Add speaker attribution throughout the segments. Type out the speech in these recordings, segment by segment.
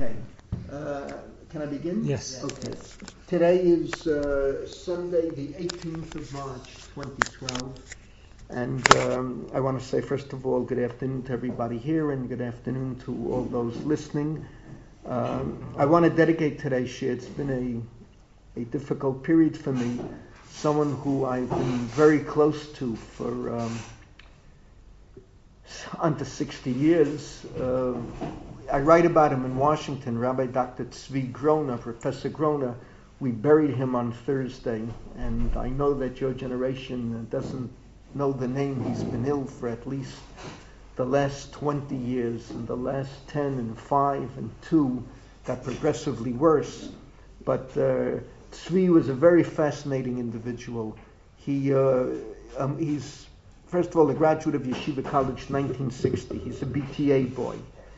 Speaker 1: Okay. Can I begin?
Speaker 2: Yes.
Speaker 1: Okay. Today is Sunday, the 18th of March, 2012. And I want to say, first of all, good afternoon to everybody here and good afternoon to all those listening. I want to dedicate today's shir. It's been a difficult period for me. Someone who I've been very close to for under 60 years. I write about him in Washington, Rabbi Dr. Tzvi Grona, Professor Grona. We buried him on Thursday, and I know that your generation doesn't know the name. He's been ill for at least the last 20 years, and the last 10 and 5 and 2 got progressively worse. But Tzvi was a very fascinating individual. He's, first of all, a graduate of Yeshiva College, 1960. He's a BTA boy.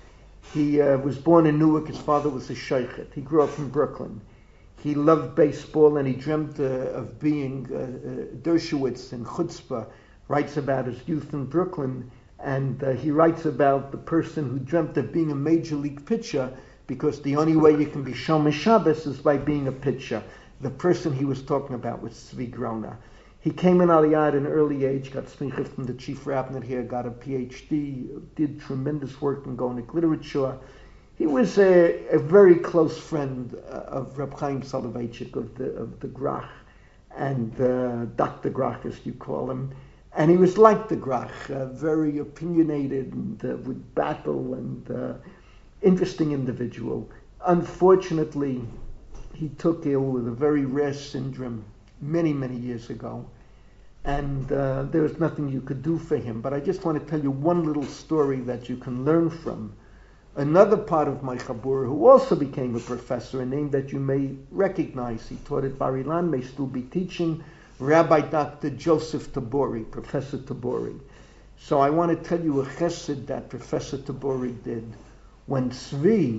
Speaker 1: He was born in Newark. His father was a sheikhet. He grew up in Brooklyn. He loved baseball, and he dreamt of being Dershowitz in Chutzpah. Writes about his youth in Brooklyn, and he writes about the person who dreamt of being a major league pitcher, because the only way you can be Shomer Shabbos is by being a pitcher. The person he was talking about was Tzvi Grona. He came in Aliyah at an early age, got smicha from the chief rabbinate here, got a PhD, did tremendous work in Gaonic literature. He was a very close friend of Reb Chaim Soloveitchik of the Grach, and Dr. Grach, as you call him. And he was like the Grach, very opinionated and would battle, and interesting individual. Unfortunately, he took ill with a very rare syndrome many, many years ago, and there was nothing you could do for him. But I just want to tell you one little story that you can learn from. Another part of my Chabur, who also became a professor, a name that you may recognize, he taught at Bar Ilan, may still be teaching, Rabbi Dr. Joseph Tabori, Professor Tabori. So I want to tell you a chesed that Professor Tabori did. When Tzvi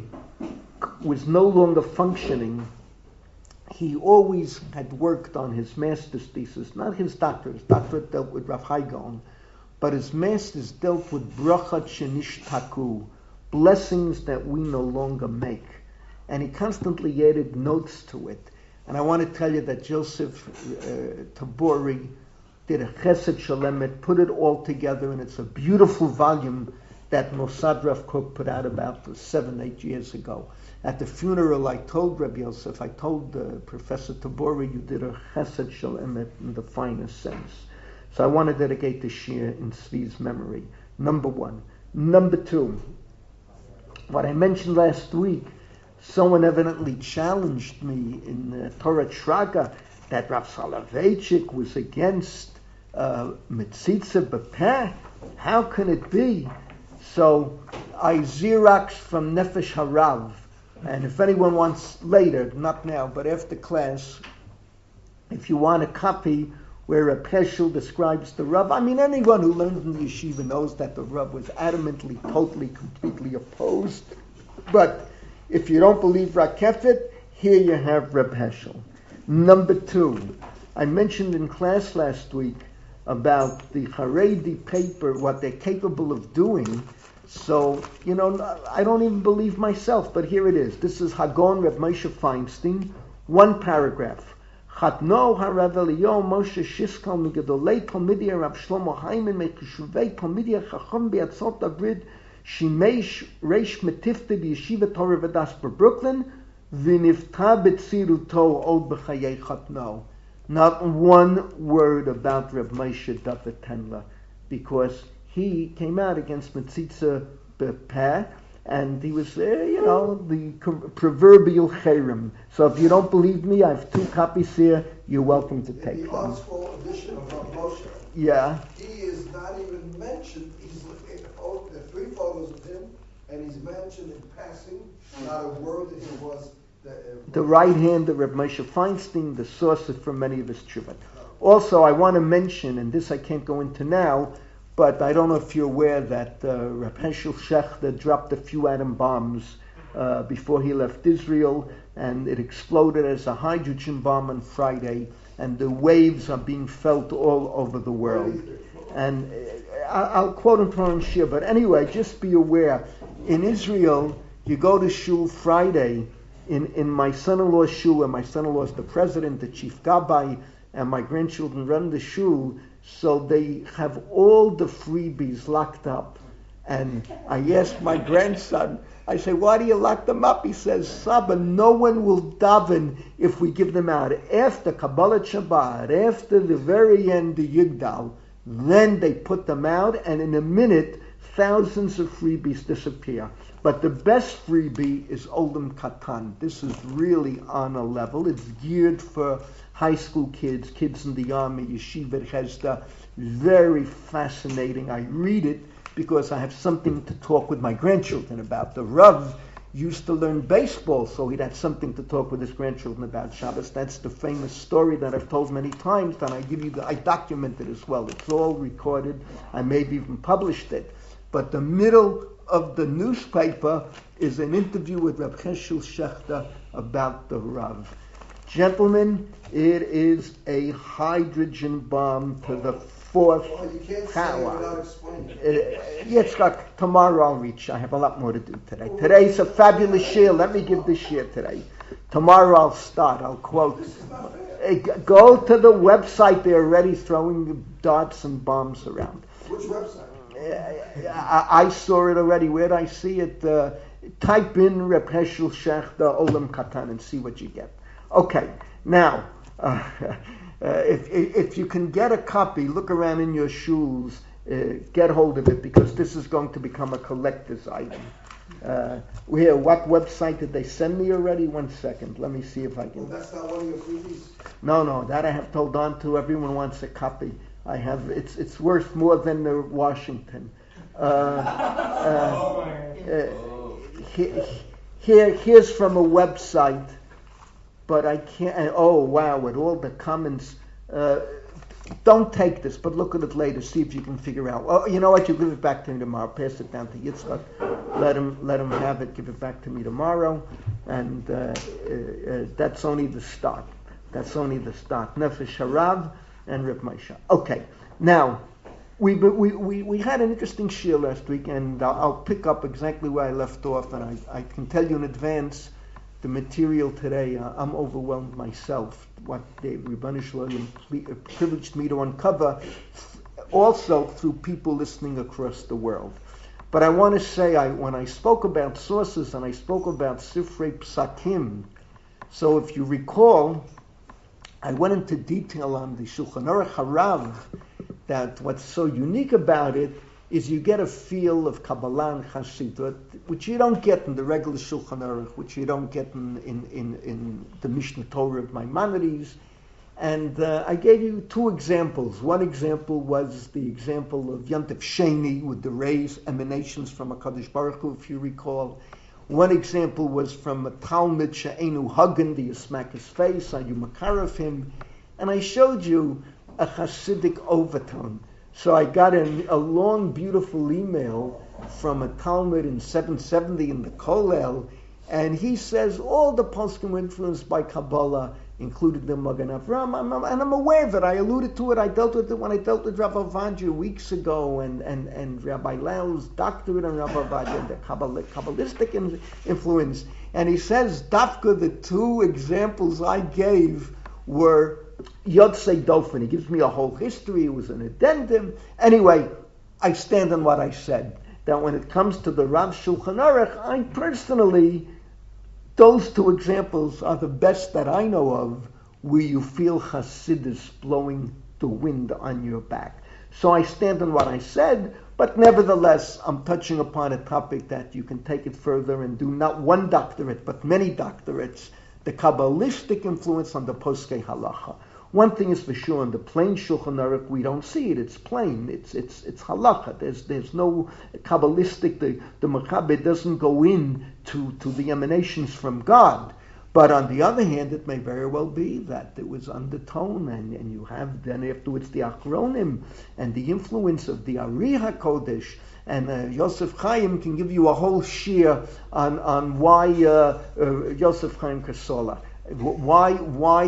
Speaker 1: was no longer functioning, he always had worked on his master's thesis, not his doctorate. His doctorate dealt with Rav Hai Gaon, but his master's dealt with brachat shenishtaku, blessings that we no longer make. And he constantly added notes to it. And I want to tell you that Joseph Tabori did a chesed shalemet, put it all together, and it's a beautiful volume that Mossad Rav Kook put out about 7-8 years ago. At the funeral, I told Rabbi Yosef, I told Professor Tabori, you did a chesed shalemet in the finest sense. So I want to dedicate this shir in Tzvi's memory. Number one. Number two, what I mentioned last week, someone evidently challenged me in Torah Shraga that Rav Soloveitchik was against Metzitza B'Peh. How can it be? So I Xeroxed from Nefesh Harav. And if anyone wants later, not now, but after class, if you want a copy where a Heschel describes the Rav, I mean, anyone who learns in the yeshiva knows that the Rav was adamantly, totally, completely opposed. But if you don't believe Rakefet, here you have Reb Heschel. Number two, I mentioned in class last week about the Haredi paper, what they're capable of doing. So, I don't even believe myself, but here it is. This is Hagon Reb Moshe Feinstein, one paragraph. Chatno harav Eliyahu Moshe Shiskal migedolei Talmidei Rav Shlomo Hyman mekeshuvei Talmidei Chacham be'atzot David Shimesh Reish Metifte b'Yeshiva Torah V'das Brooklyn v'nifta b'tziruto od b'chayei Chatno. Not one word about Reb Moshe David Tendler, because he came out against Metzitza B'Peh, and he was, the proverbial cherem. So if you don't believe me, I have 2 copies here. You're welcome to take them.
Speaker 3: The Oxford edition of Rav Moshe.
Speaker 1: Yeah.
Speaker 3: He is not even mentioned. There are 3 photos of him, and he's mentioned in passing. Not a word that he was.
Speaker 1: The right hand of Reb Moshe Feinstein, the source for many of his tshuvot. Also, I want to mention, and this I can't go into now, but I don't know if you're aware that Reb Heschel Shechter dropped a few atom bombs before he left Israel, and it exploded as a hydrogen bomb on Friday, and the waves are being felt all over the world. And I'll quote him from Shir, but anyway, just be aware, in Israel, You go to shul Friday in my son-in-law's shul, and my son-in-law is the president, the chief gabbai, and my grandchildren run the shul, so they have all the freebies locked up. And I asked my grandson, I say, why do you lock them up? He says, Saba, no one will daven if we give them out. After Kabbalah Shabbat, after the very end, the Yigdal, then they put them out, and in a minute, thousands of freebies disappear. But the best freebie is Olam Katan. This is really on a level. It's geared for high school kids, kids in the army, Yeshiva Chesda. Very fascinating. I read it because I have something to talk with my grandchildren about. The Rav used to learn baseball, so he'd had something to talk with his grandchildren about Shabbos. That's the famous story that I've told many times, and I document it as well. It's all recorded. I maybe even published it. But the middle of the newspaper is an interview with Reb Heschel Shechter about the Rav. Gentlemen, it is a hydrogen bomb to the fourth
Speaker 3: You can't
Speaker 1: power.
Speaker 3: say it without explaining it.
Speaker 1: Yitzchak, tomorrow I'll reach. I have a lot more to do today. Today's a fabulous shir. Let me give this shir today. Tomorrow I'll start. I'll quote.
Speaker 3: This is not fair.
Speaker 1: Go to the website. They're already throwing darts and bombs around.
Speaker 3: Which website?
Speaker 1: I saw it already. Where'd I see it? Type in Reb Heschel Shechter Olam Katan and see what you get. Okay, now, if you can get a copy, look around in your shuls, get hold of it, because this is going to become a collector's item. Here, what website did they send me already? 1 second, let me see if I can.
Speaker 3: Well, that's not one of your freebies.
Speaker 1: No, that I have told on to. Everyone wants a copy. I have. It's worth more than the Washington. Here's from a website, but I can't. Oh wow! With all the comments, don't take this, but look at it later. See if you can figure out. Oh, you know what? You give it back to me tomorrow. Pass it down to Yitzchak. Let him have it. Give it back to me tomorrow, and that's only the start. That's only the start. Nefesh Harav and Reb Moshe. Okay, now we had an interesting shir last week, and I'll pick up exactly where I left off, and I can tell you in advance the material today. I'm overwhelmed myself. What the Rebbeinu Shalom privileged me to uncover, also through people listening across the world. But I want to say, when I spoke about sources and I spoke about Sifrei Psakim, so if you recall, I went into detail on the Shulchan Aruch Harav, that what's so unique about it is you get a feel of Kabbalah and Chassidut, which you don't get in the regular Shulchan Aruch, which you don't get in the Mishnah Torah of Maimonides. And I gave you 2 examples. One example was the example of Yontif Sheni with the rays, emanations from HaKadosh Baruch Hu, if you recall. One example was from a Talmud She'enu Hagen, the smack his face, are you makar of him? And I showed you a Hasidic overtone. So I got a long, beautiful email from a Talmud in 770 in the Kollel, and he says all the poskim were influenced by Kabbalah, including the Magen Avraham, and I'm aware of it. I alluded to it. I dealt with it when I dealt with Rabbi Ovadia weeks ago, and Rabbi Lau's doctorate on Rabbi Ovadia, and the Kabbalistic influence. And he says, Dafka, the 2 examples I gave were Yotzei Dofen. He gives me a whole history. It was an addendum. Anyway, I stand on what I said, that when it comes to the Rav Shulchan Aruch, I personally, those 2 examples are the best that I know of where you feel Hasidus blowing the wind on your back. So I stand on what I said, but nevertheless, I'm touching upon a topic that you can take it further and do not 1 doctorate, but many doctorates, the Kabbalistic influence on the Poskei Halacha. One thing is for sure, in the plain Shulchan Aruch, we don't see it. It's plain. It's halacha. There's no Kabbalistic. The Mechaber doesn't go in to the emanations from God. But on the other hand, it may very well be that there was undertone, and you have then afterwards the Achronim and the influence of the Ari HaKodesh. And Yosef Chaim can give you a whole shir on why Yosef Chaim Kasola, why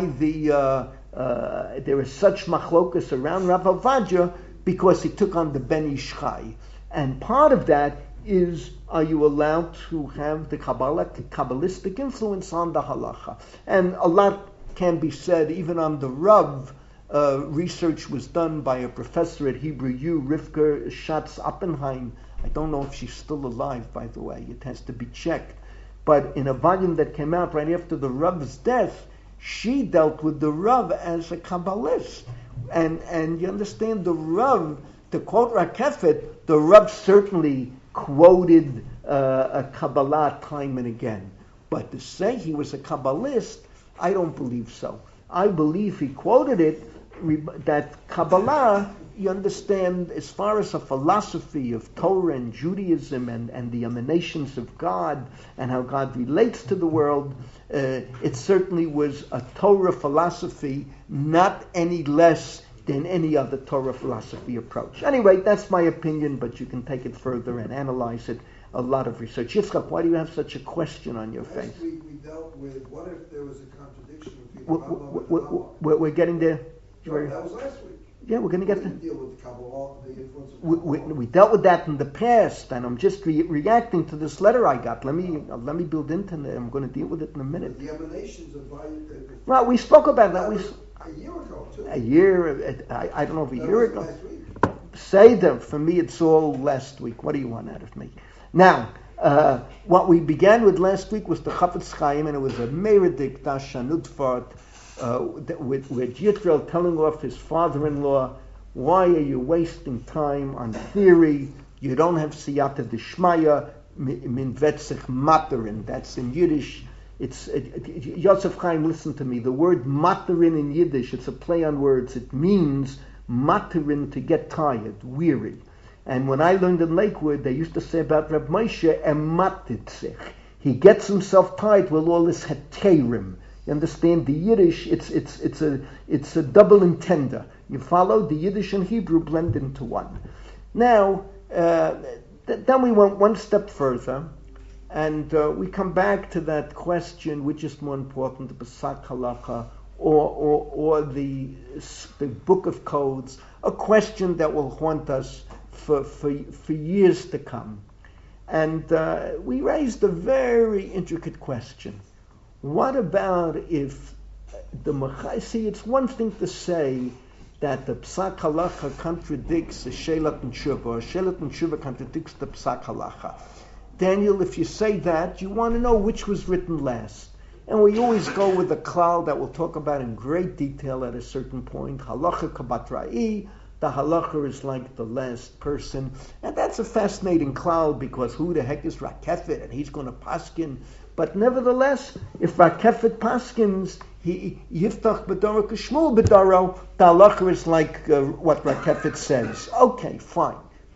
Speaker 1: there is such machlokas around Rav Ovadia, because he took on the Ben Ish Chai. And part of that is, are you allowed to have the Kabbalistic influence on the halacha? And a lot can be said, even on the Rav. Research was done by a professor at Hebrew U, Rivka Schatz Oppenheim. I don't know if she's still alive, by the way. It has to be checked. But in a volume that came out right after the Rav's death, she dealt with the Rav as a Kabbalist. And you understand, the Rav, to quote Rakefet, the Rav certainly quoted a Kabbalah time and again. But to say he was a Kabbalist, I don't believe so. I believe he quoted it, that Kabbalah, you understand, as far as a philosophy of Torah and Judaism and the emanations of God and how God relates to the world, it certainly was a Torah philosophy, not any less than any other Torah philosophy approach. Anyway, that's my opinion, but you can take it further and analyze it. A lot of research. Yitzchak, why do you have such a question on your face?
Speaker 3: Last week we dealt with what if there was a contradiction between Rambam and Rambam.
Speaker 1: We're getting there.
Speaker 3: Sure, that was last week.
Speaker 1: Yeah, we're going to get there.
Speaker 3: We didn't deal with Kabbalah, the influence of Kabbalah.
Speaker 1: We dealt with that in the past, and I'm just reacting to this letter I got. Let me build into it. I'm going to deal with it in a minute.
Speaker 3: The emanations of
Speaker 1: Right, we spoke about that.
Speaker 3: A year ago, too.
Speaker 1: A year, I don't know if a year ago.
Speaker 3: Last week.
Speaker 1: Seder, for me, it's all last week. What do you want out of me? Now, what we began with last week was the Chafetz Chaim, and it was a Meredik Dashanutfart, with Yitro telling off his father-in-law, why are you wasting time on theory? You don't have siyata d'shmaya, min vetzich materin. That's in Yiddish. Yosef Chaim, listen to me. The word materin in Yiddish, it's a play on words. It means materin, to get tired, weary. And when I learned in Lakewood, they used to say about Reb Moshe, ematit. He gets himself tired with all this heterim. You understand? The Yiddish, it's a double intender. You follow? The Yiddish and Hebrew blend into one. Now, then we went one step further, and we come back to that question, which is more important, the Pesach Halacha or the Book of Codes, a question that will haunt us for years to come. And we raised a very intricate question. What about if see, it's one thing to say that the Psak Halacha contradicts the Shelat and Tshuva, or Shelat and Tshuva contradicts the Psak Halacha. Daniel, if you say that, you want to know which was written last. And we always go with a klal that we'll talk about in great detail at a certain point. Halacha kabat ra'i. The halacha is like the last person. And that's a fascinating klal, because who the heck is Rakefet, and he's going to paskin. But nevertheless, if Rakefet paskins, he yiftach b'doro k'shmul b'doro, the halacha is like what Rakefet says. Okay, fine.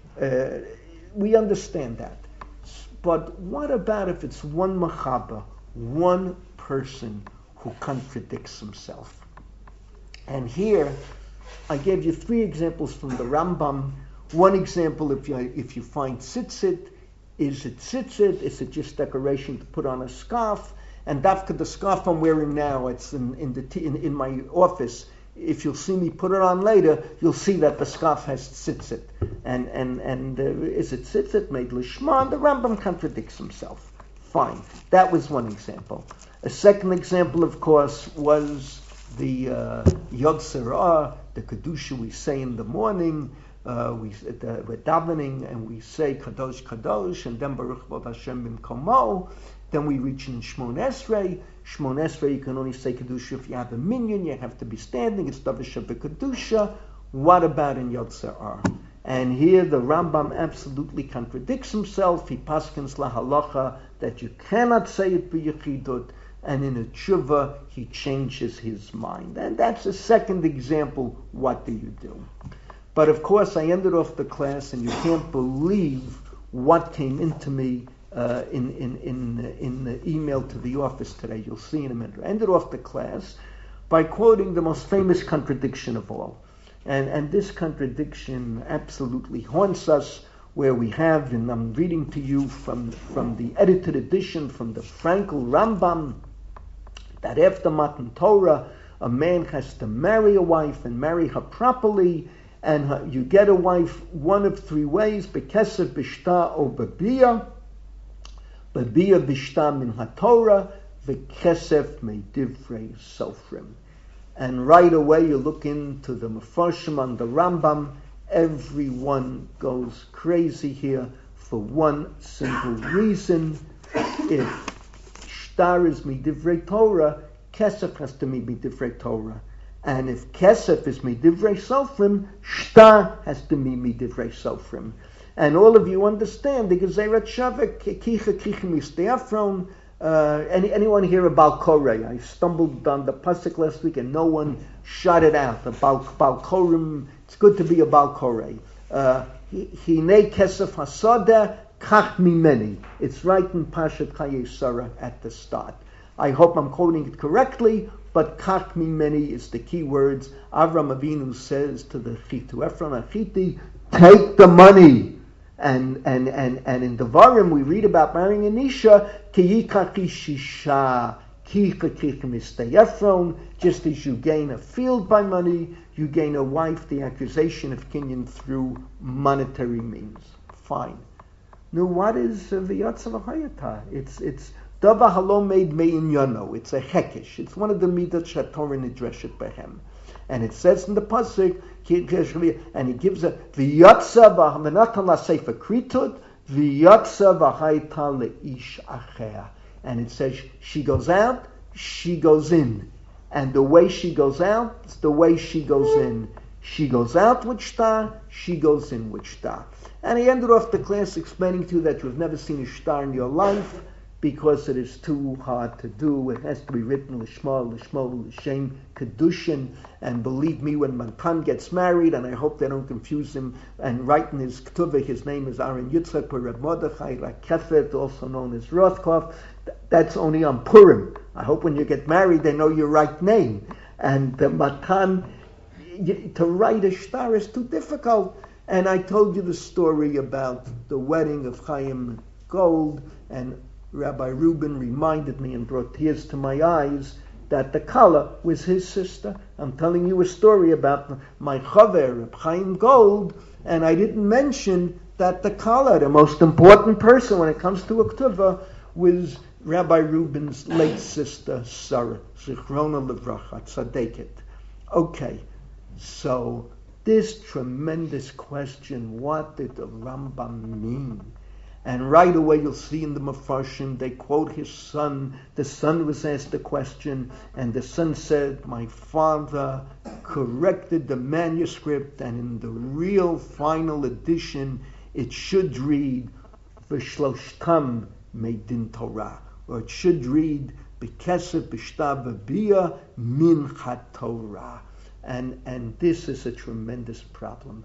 Speaker 1: We understand that. But what about if it's one machaba, one person who contradicts himself? And here, I gave you 3 examples from the Rambam. One example, if you find tzitzit, is it tzitzit? Is it just decoration to put on a scarf? And dafka, the scarf I'm wearing now, it's in my office. If you'll see me put it on later, you'll see that the scarf has tzitzit. And is it tzitzit made lishma? The Rambam contradicts himself. Fine. That was one example. A second example, of course, was the Yod Serah, the Kedusha we say in the morning. We're davening and we say Kadosh Kadosh, and then Baruch Vod Hashem Bimkomo. Then we reach in Shmon Esrei. Shmon Esrei, you can only say Kedusha if you have a minyan. You have to be standing. It's Davisha B'Kedusha. What about in Yod Serah? And here the Rambam absolutely contradicts himself. He paskins la halacha that you cannot say it b'yechidut, and in a tshuva he changes his mind. And that's a second example. What do you do? But of course, I ended off the class, and you can't believe what came into me in the email to the office today. You'll see in a minute. I ended off the class by quoting the most famous contradiction of all. And this contradiction absolutely haunts us, where we have, and I'm reading to you from the edited edition from the Frankel Rambam, that after Matan Torah, a man has to marry a wife and marry her properly, And you get a wife one of three ways: bekesef, bishta, or babia. Babia bishta min haTorah, v'kesef me'divrei sofrim. And right away you look into the Mefarshim on the Rambam. Everyone goes crazy here for one simple reason. If shtar is midivrei Torah, kesef has to be midivrei Torah. And if kesef is midivrei sofrim, shtar has to be midivrei sofrim. And all of you understand the Gezeirat Shaveh, kicha misteafron. Anyone hear about Korah? I stumbled on the pasuk last week and no one shot it out about Korim. It's good to be about Korah. Hinei kesef hasada kach mimeni. It's right in Pashat Chayei Sarah at the start. I hope I'm quoting it correctly, but kach mimeni is the key words. Avram Avinu says to Ephron Achiti, take the money. And in Devarim we read about marrying an Isha, ki yikachi shisha, ki chakich mistei Ephron. Just as you gain a field by money, you gain a wife, the accusation of kinyan, through monetary means. Fine. Now what is v'yatzav hayata? It's dava halom made mein yono. It's a hekesh. It's one of the midat shatorah nidreshet behem. And it says in the pasuk, and he gives a v'yatza v'natan sefer kritut v'yatza v'hayta leish acher. And it says she goes out, she goes in, and the way she goes out is the way she goes in. She goes out with shtar, she goes in with shtar. And he ended off the class explaining to you that you've never seen a shtar in your life, because it is too hard to do. It has to be written l'shma, l'shem, kedushin. And believe me, when Matan gets married, and I hope they don't confuse him, and write in his ketuvah, his name is Aaron Yitzchak or Reb Mordechai Rakefet, also known as Rothkopf. That's only on Purim. I hope when you get married, they know your right name. And the Matan, to write a shtar is too difficult. And I told you the story about the wedding of Chaim Gold, and Rabbi Rubin reminded me and brought tears to my eyes that the Kala was his sister. I'm telling you a story about my Chaver, Reb Chaim Gold, and I didn't mention that the Kala, the most important person when it comes to a Ketuvah, was Rabbi Rubin's late sister, Sarah, Zichrona Levracha, Tzadeket. Okay, so this tremendous question, what did the Rambam mean? And right away you'll see in the Mefarshim, they quote his son. The son was asked the question, and the son said, my father corrected the manuscript, and in the real final edition, it should read, V'shloshtam meidin Torah, or it should read, B'kesef b'shta v'bia min haTorah. And this is a tremendous problem.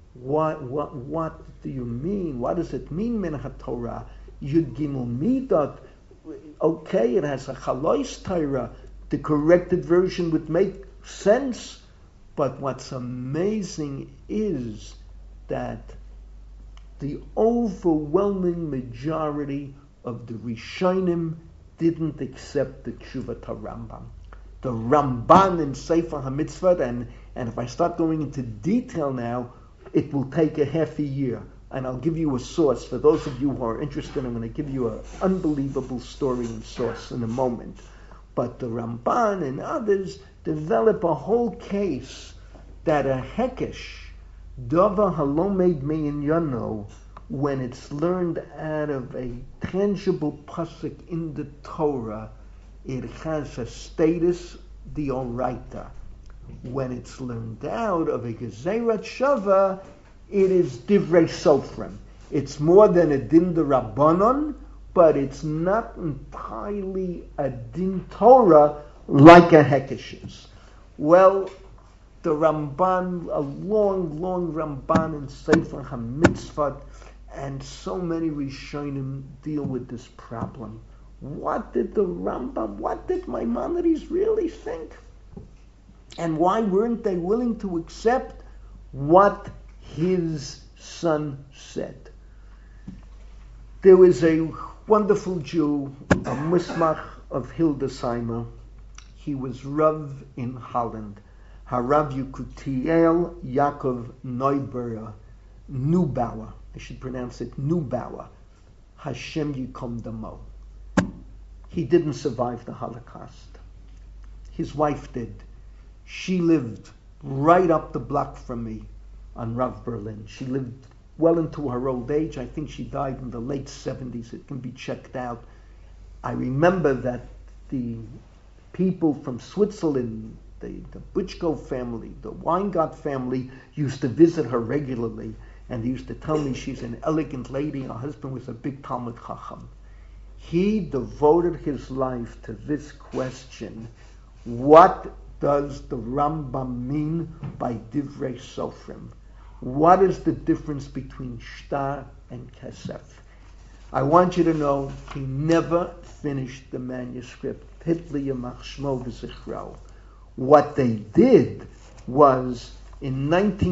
Speaker 1: What do you mean? What does it mean, min haTorah? Yud Gimel Midot. Okay, it has a chalois Torah. The corrected version would make sense. But what's amazing is that the overwhelming majority of the Rishonim didn't accept the Tshuvat HaRambam. The Ramban in Sefer HaMitzvot, and if I start going into detail now, it will take a half a year. And I'll give you a source. For those of you who are interested, I'm going to give you an unbelievable story and source in a moment. But the Ramban and others develop a whole case that a hekesh, dava halomed mein yono, when it's learned out of a tangible pasuk in the Torah, it has a status d'oraita. When it's learned out of a Gezeirat Shaveh, it is divrei sofrim. It's more than a din d'Rabbanon, but it's not entirely a din Torah like a hekesh is. Well, the Ramban, a long Ramban in Sefer HaMitzvot, and so many Rishonim deal with this problem. What did the Rambam, what did Maimonides really think? And why weren't they willing to accept what his son said? There was a wonderful Jew, a Musmach of Hildesheimer. He was Rav in Holland. Harav Yekutiel Yaakov Neubauer. I should pronounce it Neubauer. Hashem Yikom Damo. He didn't survive the Holocaust. His wife did. She lived right up the block from me on Rav Berlin. She lived well into her old age. I think she died in the late 70s. It can be checked out. I remember that the people from Switzerland, the Butchko family, the Weingart family, used to visit her regularly, and they used to tell me she's an elegant lady. Her husband was a big Talmud Chacham. He devoted his life to this question: what does the Rambam mean by Divrei Sofrim? What is the difference between shtar and kesef? I want you to know he never finished the manuscript. Hitler Yamach Shmo v'Zichro. What they did was, in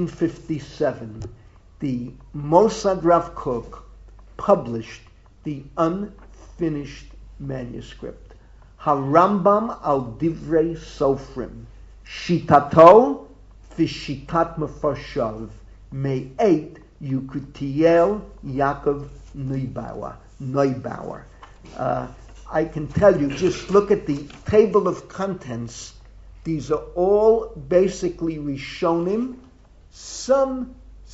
Speaker 1: 1957, the Mossad Rav Kook published the unfinished manuscript. HaRambam al Divrei Sofrim. Shitato v'shitat Mefarshav. Me'et Yekutiel Yaakov Neubauer. I can tell you, just look at the table of contents. These are all basically Rishonim, some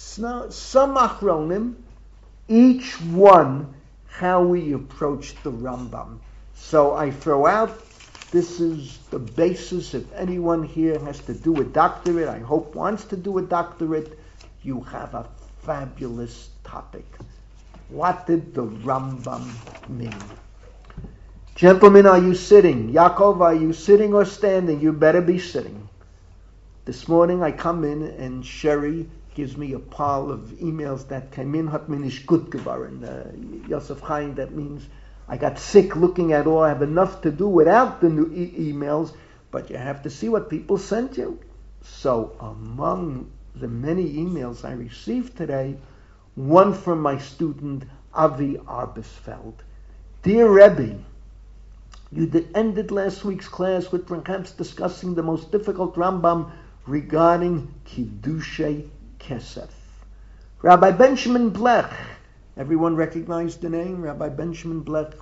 Speaker 1: Achronim, each one how we approach the Rambam. So I throw out, this is the basis. If anyone here has to do a doctorate, I hope wants to do a doctorate, you have a fabulous topic. What did the Rambam mean? Gentlemen, are you sitting? Yaakov, are you sitting or standing? You better be sitting. This morning I come in and Sherry gives me a pile of emails that came in. Hat mir nicht gut geworden. Yosef Chaim, that means I got sick looking at all. I have enough to do without the new emails, but you have to see what people sent you. So among the many emails I received today, one from my student Avi Arbesfeld. Dear Rebbe, you ended last week's class with perhaps discussing the most difficult Rambam regarding Kiddushay Kesef. Rabbi Benjamin Blech, everyone recognized the name? Rabbi Benjamin Blech,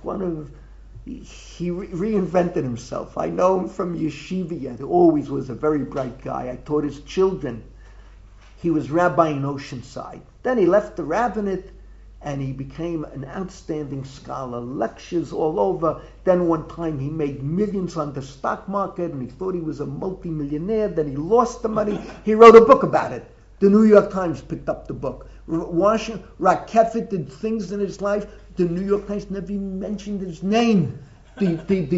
Speaker 1: he reinvented himself. I know him from yeshiva. He always was a very bright guy. I taught his children. He was rabbi in Oceanside. Then he left the rabbinate and he became an outstanding scholar, lectures all over. Then one time he made millions on the stock market and he thought he was a multimillionaire. Then he lost the money. He wrote a book about it. The New York Times picked up the book. Rakefet did things in his life. The New York Times never even mentioned his name. The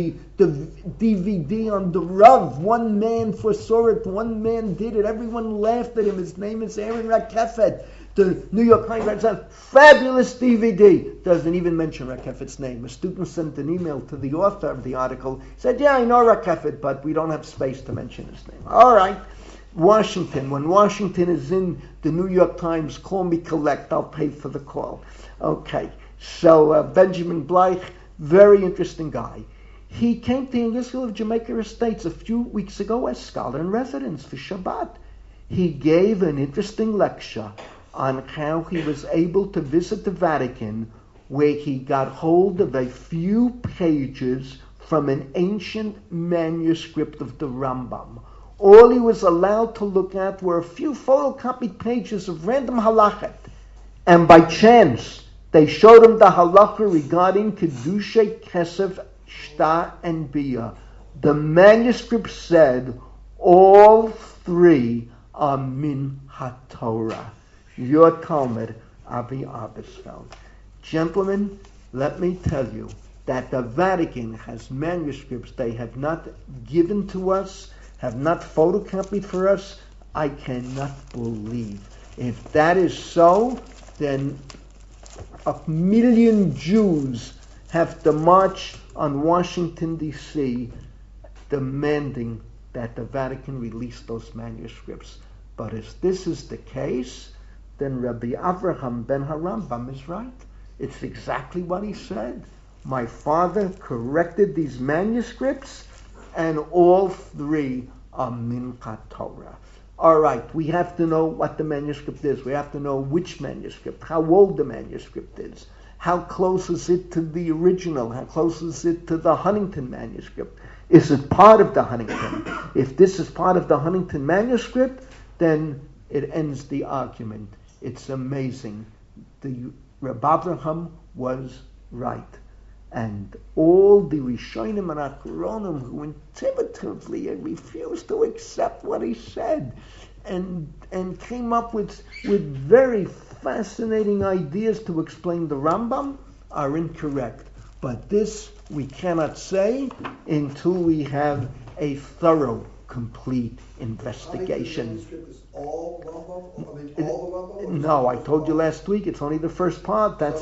Speaker 1: DVD on the Rav, one man foresaw it, one man did it, everyone laughed at him. His name is Aaron Rakefet. The New York Times writes out, fabulous DVD. Doesn't even mention Rakefet's name. A student sent an email to the author of the article. Said, yeah, I know Rakefet, but we don't have space to mention his name. All right. Washington. When Washington is in the New York Times, call me collect. I'll pay for the call. Okay. So Benjamin Bleich, very interesting guy. He came to the English School of Jamaica Estates a few weeks ago as scholar in residence for Shabbat. He gave an interesting lecture on how he was able to visit the Vatican, where he got hold of a few pages from an ancient manuscript of the Rambam. All he was allowed to look at were a few photocopied pages of random halachat. And by chance, they showed him the halakha regarding Kiddushay, Kesef, Shtar, and Biyah. The manuscript said all three are min HaTorah. Your Talmud, Avi Arbesfeld. Gentlemen, let me tell you that the Vatican has manuscripts they have not given to us, have not photocopied for us. I cannot believe. If that is so, then 1 million Jews have to march on Washington, D.C., demanding that the Vatican release those manuscripts. But if this is the case, then Rabbi Avraham ben HaRambam is right. It's exactly what he said. My father corrected these manuscripts, and all three a Mincha Torah. All right, we have to know what the manuscript is. We have to know which manuscript, how old the manuscript is, how close is it to the original, how close is it to the Huntington manuscript. Is it part of the Huntington? If this is part of the Huntington manuscript, then it ends the argument. It's amazing. The Reb Avraham was right. And all the Rishonim and Achronim who intuitively refused to accept what he said and came up with very fascinating ideas to explain the Rambam are incorrect. But this we cannot say until we have a thorough, complete investigation.
Speaker 3: All Rambam? All the Rambam?
Speaker 1: No, I told you last week it's only the first part. That's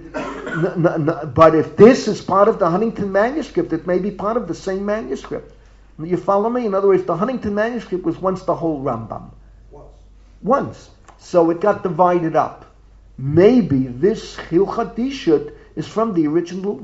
Speaker 1: but if this is part of the Huntington manuscript, it may be part of the same manuscript. You follow me? In other words, the Huntington manuscript was once the whole Rambam. Once. So it got divided up. Maybe this Hilchat Dishut is from the original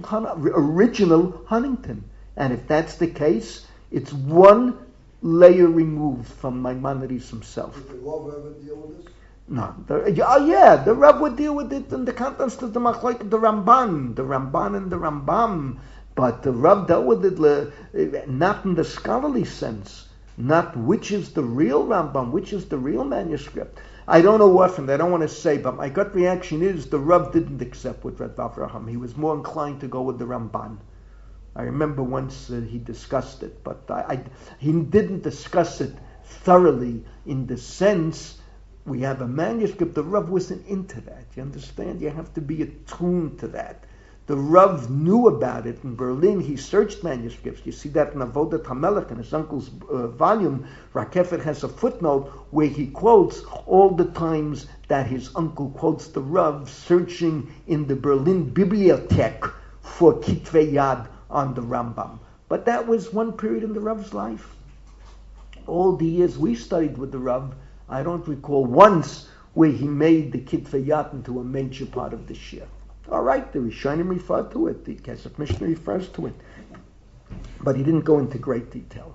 Speaker 1: Huntington. And if that's the case, it's one layer removed from Maimonides himself.
Speaker 3: Did the Rav ever deal with this?
Speaker 1: No. The Rav would deal with it in the context of the Machlokes, the Ramban and the Rambam. But the Rav dealt with it not in the scholarly sense, not which is the real Rambam, which is the real manuscript. I don't know what from that, I don't want to say, but my gut reaction is the Rav didn't accept with Reb Avraham. He was more inclined to go with the Ramban. I remember once he discussed it, but he didn't discuss it thoroughly in the sense we have a manuscript. The Rav wasn't into that. You understand? You have to be attuned to that. The Rav knew about it in Berlin. He searched manuscripts. You see that in Avodat HaMelech, in his uncle's volume. Rakefet has a footnote where he quotes all the times that his uncle quotes the Rav searching in the Berlin Bibliothek for Kitvei Yad on the Rambam. But that was one period in the Rav's life. All the years we studied with the Rav, I don't recall once where he made the Kitvei Yad into a major part of the Shir. All right, the Rishonim refer to it, the Kesef Mishnah refers to it, but he didn't go into great detail.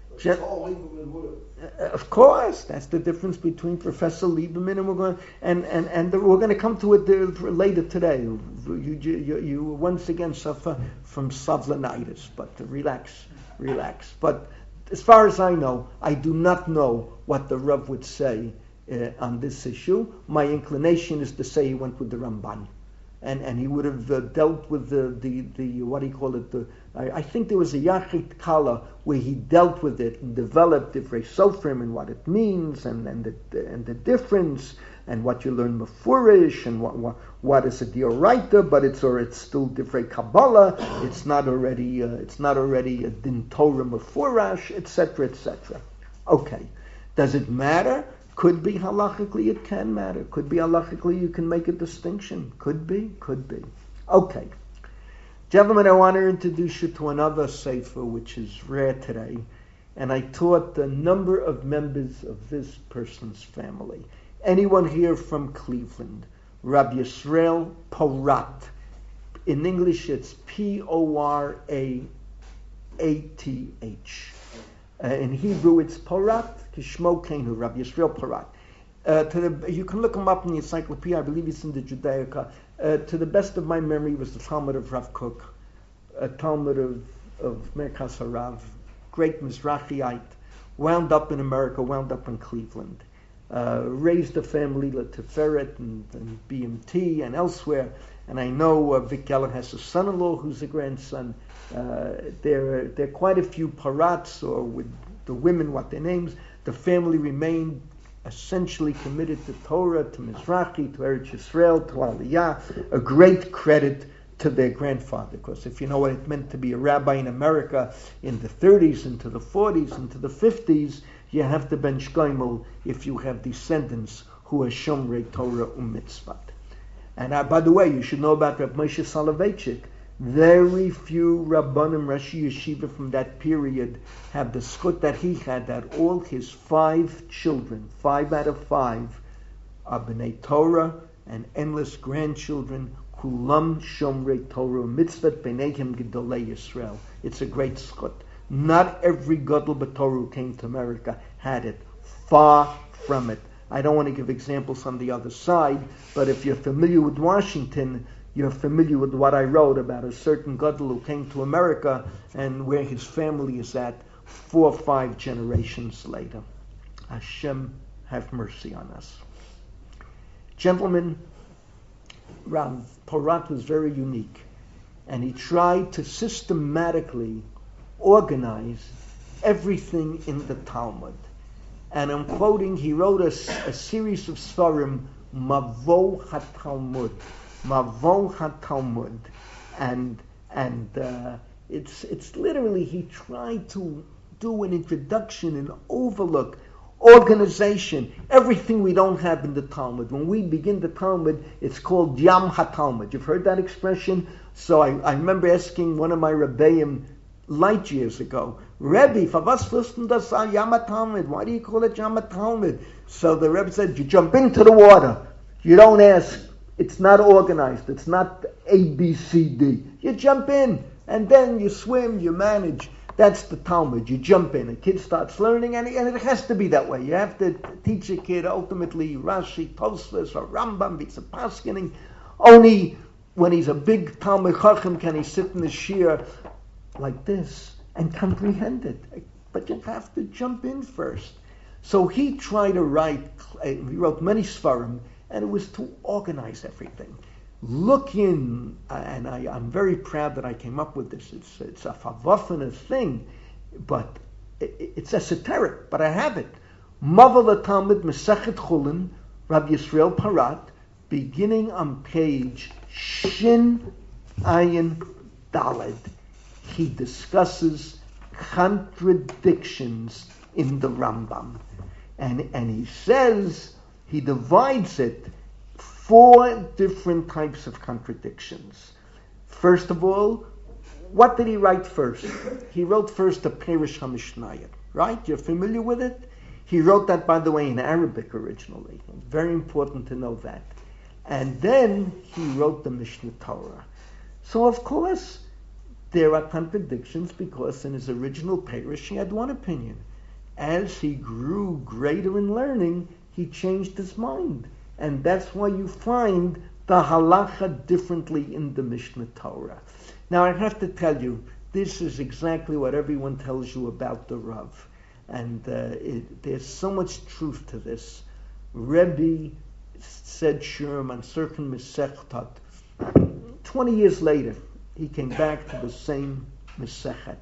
Speaker 1: Of course, that's the difference between Professor Lieberman and we're going to come to it later today. You once again suffer from savlanitis, but relax. But as far as I know, I do not know what the Rav would say on this issue. My inclination is to say he went with the Ramban. And he would have dealt with the what do you call it? I think there was a Yachid Kala where he dealt with it and developed Divrei Sofrim and what it means and the difference and what you learn Mefurish and what is a Dioraita, but it's still Divrei Kabbalah. It's not already a Din Torah Mefurash, etc., etc. Okay, does it matter? Could be halachically, it can matter. Could be halachically, you can make a distinction. Could be. Okay. Gentlemen, I want to introduce you to another sefer which is rare today. And I taught the number of members of this person's family. Anyone here from Cleveland? Rabbi Yisrael Porat. In English, it's Porath. In Hebrew, it's Porat. Kishmo Kenu, Rabbi Yisrael Porat. You can look him up in the encyclopedia. I believe it's in the Judaica. To the best of my memory, was the Talmud of Rav Kook, a Talmud of Merkas HaRav, great Mizrahiite, wound up in America, wound up in Cleveland, raised a family, Tiferet and BMT and elsewhere. And I know Vic Geller has a son-in-law who's a grandson. There are quite a few Parats, or with the women, what their names. The family remained essentially committed to Torah, to Mizrahi, to Eretz Yisrael, to Aliyah. A great credit to their grandfather, because if you know what it meant to be a rabbi in America in the 30s, into the 40s, into the 50s, you have to ben shkoimel if you have descendants who are Shomrei Torah u'mitzvot. And by the way, you should know about Reb Moshe Soloveitchik. Very few Rabbanim Rashi Yeshiva from that period have the schut that he had, that all his 5 children, 5 out of 5, are B'nai Torah and endless grandchildren, Kulam Shomrei Torah Mitzvot B'neihem Gedolei Yisrael. It's a great schut. Not every Gadol B'Torah who came to America had it. Far from it. I don't want to give examples on the other side, but if you're familiar with Washington, you're familiar with what I wrote about a certain Gadol who came to America and where his family is at 4 or 5 generations later. Hashem have mercy on us. Gentlemen, Rav Porat was very unique, and he tried to systematically organize everything in the Talmud. And I'm quoting, he wrote a series of Sfarim, Mavo HaTalmud. Mavo HaTalmud. And it's literally, he tried to do an introduction, an overlook, organization, everything we don't have in the Talmud. When we begin the Talmud, it's called Yam HaTalmud. You've heard that expression? So I remember asking one of my Rebbeim light years ago, Rebbe, for was wussten das Yam HaTalmud? Why do you call it Yam HaTalmud? So the Rebbe said, you jump into the water. You don't ask. It's not organized. It's not A, B, C, D. You jump in, and then you swim, you manage. That's the Talmud. You jump in. A kid starts learning, and it has to be that way. You have to teach a kid ultimately Rashi, Tosfos, or Rambam, it's a paskening. Only when he's a big Talmud Chacham can he sit in the shir like this and comprehend it. But you have to jump in first. So he tried to write, he wrote many Sfarim, and it was to organize everything. Look in, and I'm very proud that I came up with this. It's a favofina thing, but it's esoteric, but I have it. Maval Talmud Mesechet Chulin, Rabbi Yisrael Porat, beginning on page Shin Ayin Daled. He discusses contradictions in the Rambam. And he says, he divides it 4 different types of contradictions. First of all, what did he write first? He wrote first the Perush HaMishnayot, right? You're familiar with it? He wrote that, by the way, in Arabic originally. Very important to know that. And then he wrote the Mishnah Torah. So, of course, there are contradictions because in his original Perush he had one opinion. As he grew greater in learning, he changed his mind. And that's why you find the halacha differently in the Mishnah Torah. Now I have to tell you, this is exactly what everyone tells you about the Rav. And there's so much truth to this. Rebbe said Shurim on certain Mesechtot. 20 years later, he came back to the same Mesechet.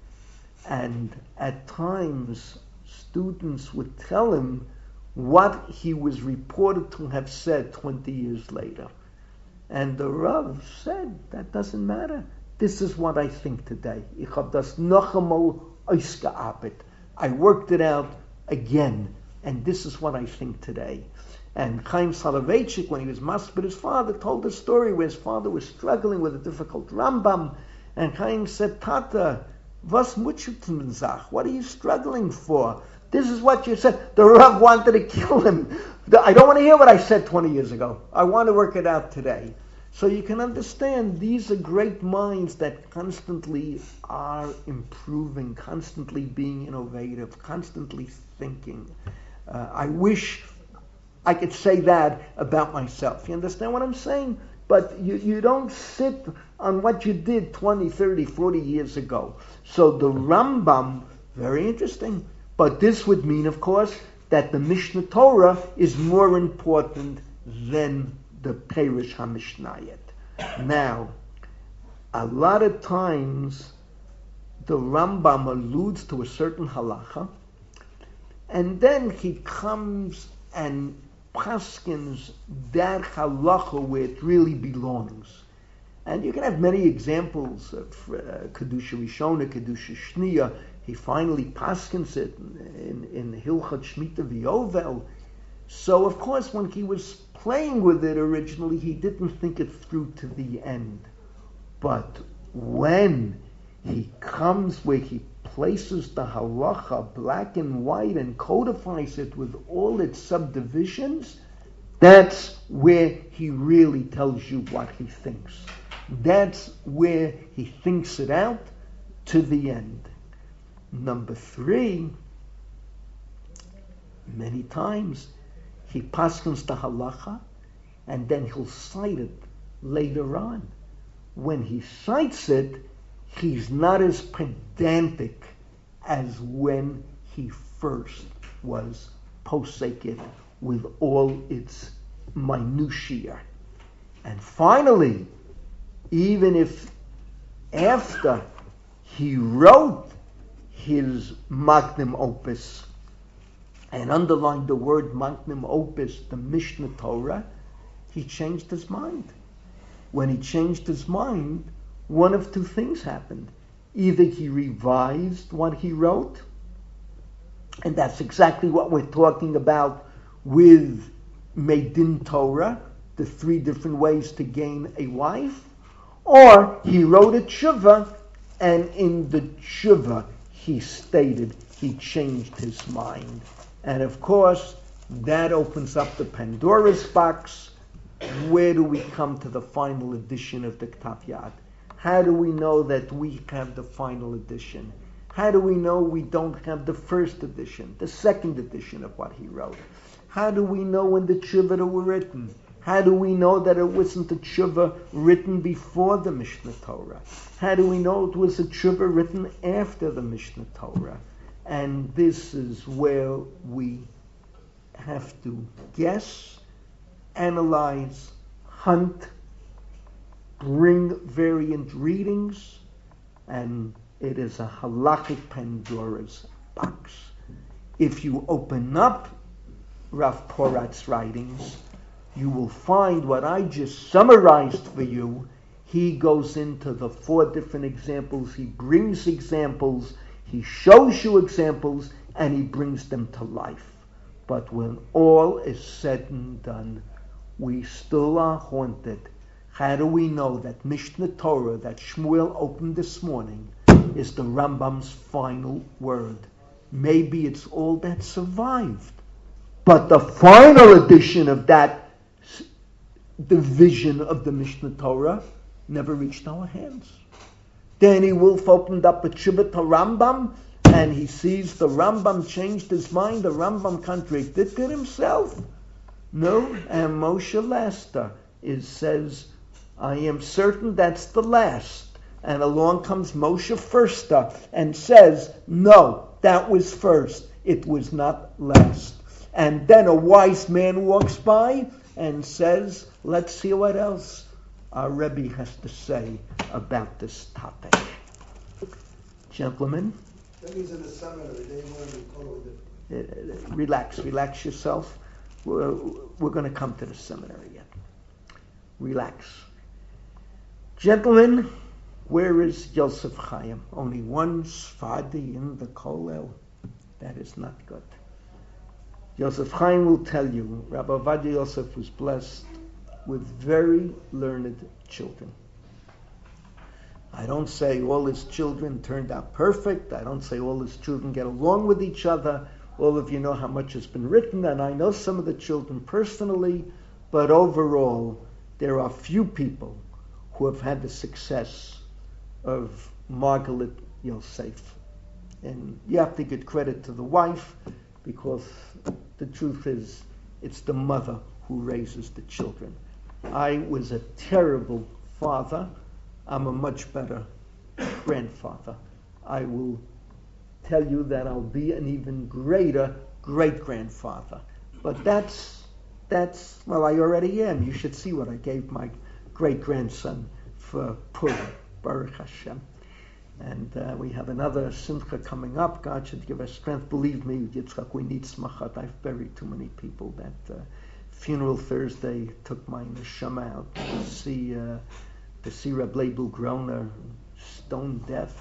Speaker 1: And at times, students would tell him what he was reported to have said 20 years later. And the Rav said, that doesn't matter. This is what I think today. Ich hab das noch einmal ausgearbeitet. I worked it out again. And this is what I think today. And Chaim Soloveitchik, when he was masbid his father, told a story where his father was struggling with a difficult Rambam. And Chaim said, Tata, was mutschutn Sach? What are you struggling for? This is what you said. The Rav wanted to kill him. I don't want to hear what I said 20 years ago. I want to work it out today. So you can understand these are great minds that constantly are improving, constantly being innovative, constantly thinking. I wish I could say that about myself. You understand what I'm saying? But you don't sit on what you did 20, 30, 40 years ago. So the Rambam, very interesting. But this would mean, of course, that the Mishnah Torah is more important than the Perush HaMishnayot. Now, a lot of times the Rambam alludes to a certain halacha, and then he comes and paskins that halacha where it really belongs. And you can have many examples of Kedusha Rishona, Kedusha Shniya. He finally paskins it in Hilchot Shemitah V'Yovel. So, of course, when he was playing with it originally, he didn't think it through to the end. But when he comes where he places the halacha black and white and codifies it with all its subdivisions, that's where he really tells you what he thinks. That's where he thinks it out to the end. Number 3, many times he paskins the halacha and then he'll cite it later on. When he cites it, he's not as pedantic as when he first was posek it with all its minutiae. And finally, even if after he wrote his magnum opus and underlined the word magnum opus, the Mishnah Torah, he changed his mind. When he changed his mind, one of 2 things happened. Either he revised what he wrote, and that's exactly what we're talking about with Meidin Torah, the 3 different ways to gain a wife, or he wrote a tshuva, and in the tshuva he stated he changed his mind. And of course, that opens up the Pandora's box. Where do we come to the final edition of the Ktav Yad? How do we know that we have the final edition? How do we know we don't have the first edition, the second edition of what he wrote? How do we know when the tshuva were written? How do we know that it wasn't a tshuva written before the Mishnah Torah? How do we know it was a tshuva written after the Mishnah Torah? And this is where we have to guess, analyze, hunt, bring variant readings, and it is a halachic Pandora's box. If you open up Rav Porat's writings, you will find what I just summarized for you. He goes into the 4 different examples, he brings examples, he shows you examples, and he brings them to life. But when all is said and done, we still are haunted. How do we know that Mishnah Torah that Shmuel opened this morning is the Rambam's final word? Maybe it's all that survived. But the final edition of that division of the Mishnah Torah never reached our hands. Danny Wolf opened up a tshuva to Rambam, and he sees the Rambam changed his mind, the Rambam contradicted himself. No, and Moshe Laster says, I am certain that's the last. And along comes Moshe Firster and says, no, that was first. It was not last. And then a wise man walks by and says, let's see what else our Rebbe has to say about this topic. Gentlemen,
Speaker 3: That means in the seminary, they learn to totally different.
Speaker 1: relax yourself. We're going to come to the seminary yet. Relax. Gentlemen, where is Yosef Chaim? Only one Sfadi in the Kollel. That is not good. Yosef Chaim will tell you, Rabbi Ovadia Yosef was blessed with very learned children. I don't say all his children turned out perfect. I don't say all his children get along with each other. All of you know how much has been written, and I know some of the children personally, but overall, there are few people who have had the success of Margaret Yosef. And you have to give credit to the wife, because the truth is, it's the mother who raises the children. I was a terrible father. I'm a much better grandfather. I will tell you that I'll be an even greater great-grandfather. But that's well, I already am. You should see what I gave my great-grandson for Purim, Baruch Hashem. And we have another simcha coming up. God should give us strength. Believe me, Yitzchak, we need smachat. I've buried too many people. That funeral Thursday took my neshama out to see Reb Leibel Groner, stone deaf.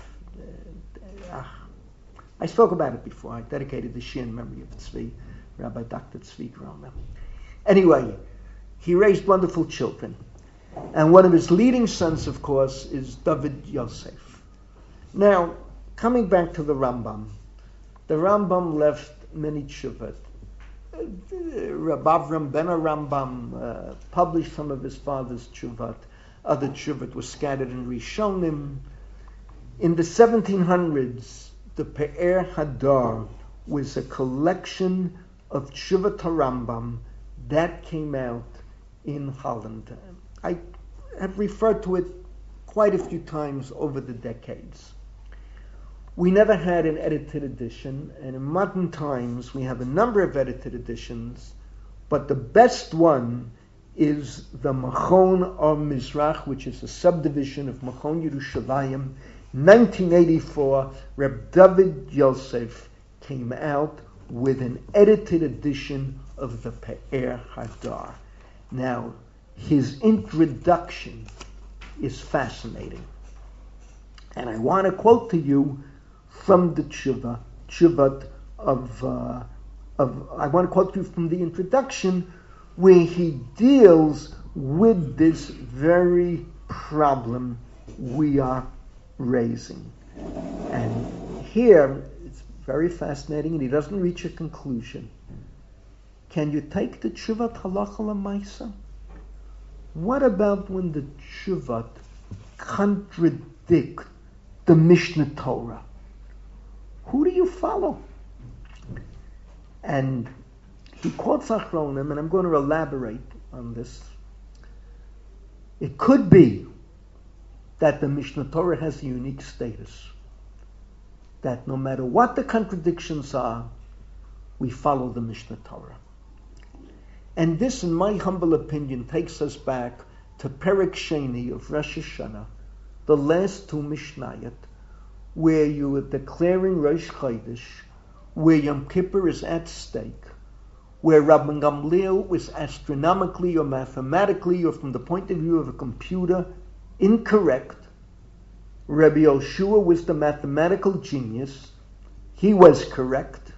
Speaker 1: I spoke about it before. I dedicated the shir in memory of Tzvi, Rabbi Dr. Tzvi Groner. Anyway, he raised wonderful children. And one of his leading sons, of course, is David Yosef. Now, coming back to the Rambam left many tshuvat. Reb Avram ben Rambam published some of his father's tshuvat. Other tshuvat was scattered in Rishonim. In the 1700s, the Pe'er Hadar was a collection of Tshuvat HaRambam that came out in Holland. I have referred to it quite a few times over the decades. We never had an edited edition, and in modern times we have a number of edited editions, but the best one is the Machon Or Mizrach, which is a subdivision of Machon Yerushalayim. 1984, Reb David Yosef came out with an edited edition of the Pe'er Hadar. Now, his introduction is fascinating. And I want to quote to you from the Tshuvat I want to quote you from the introduction where he deals with this very problem we are raising. And here, it's very fascinating, and he doesn't reach a conclusion. Can you take the Tshuvat Halacha L'Maisa? What about when the Tshuvat contradict the Mishnah Torah? Who do you follow? And he quotes Achronim, and I'm going to elaborate on this. It could be that the Mishnah Torah has a unique status, that no matter what the contradictions are, we follow the Mishnah Torah. And this, in my humble opinion, takes us back to Perek Sheni of Rosh Hashanah, the last two Mishnayot, where you are declaring Rosh Chodesh, where Yom Kippur is at stake, where Rabban Gamliel was astronomically or mathematically or from the point of view of a computer incorrect. Rabbi Yoshua was the mathematical genius. He was correct.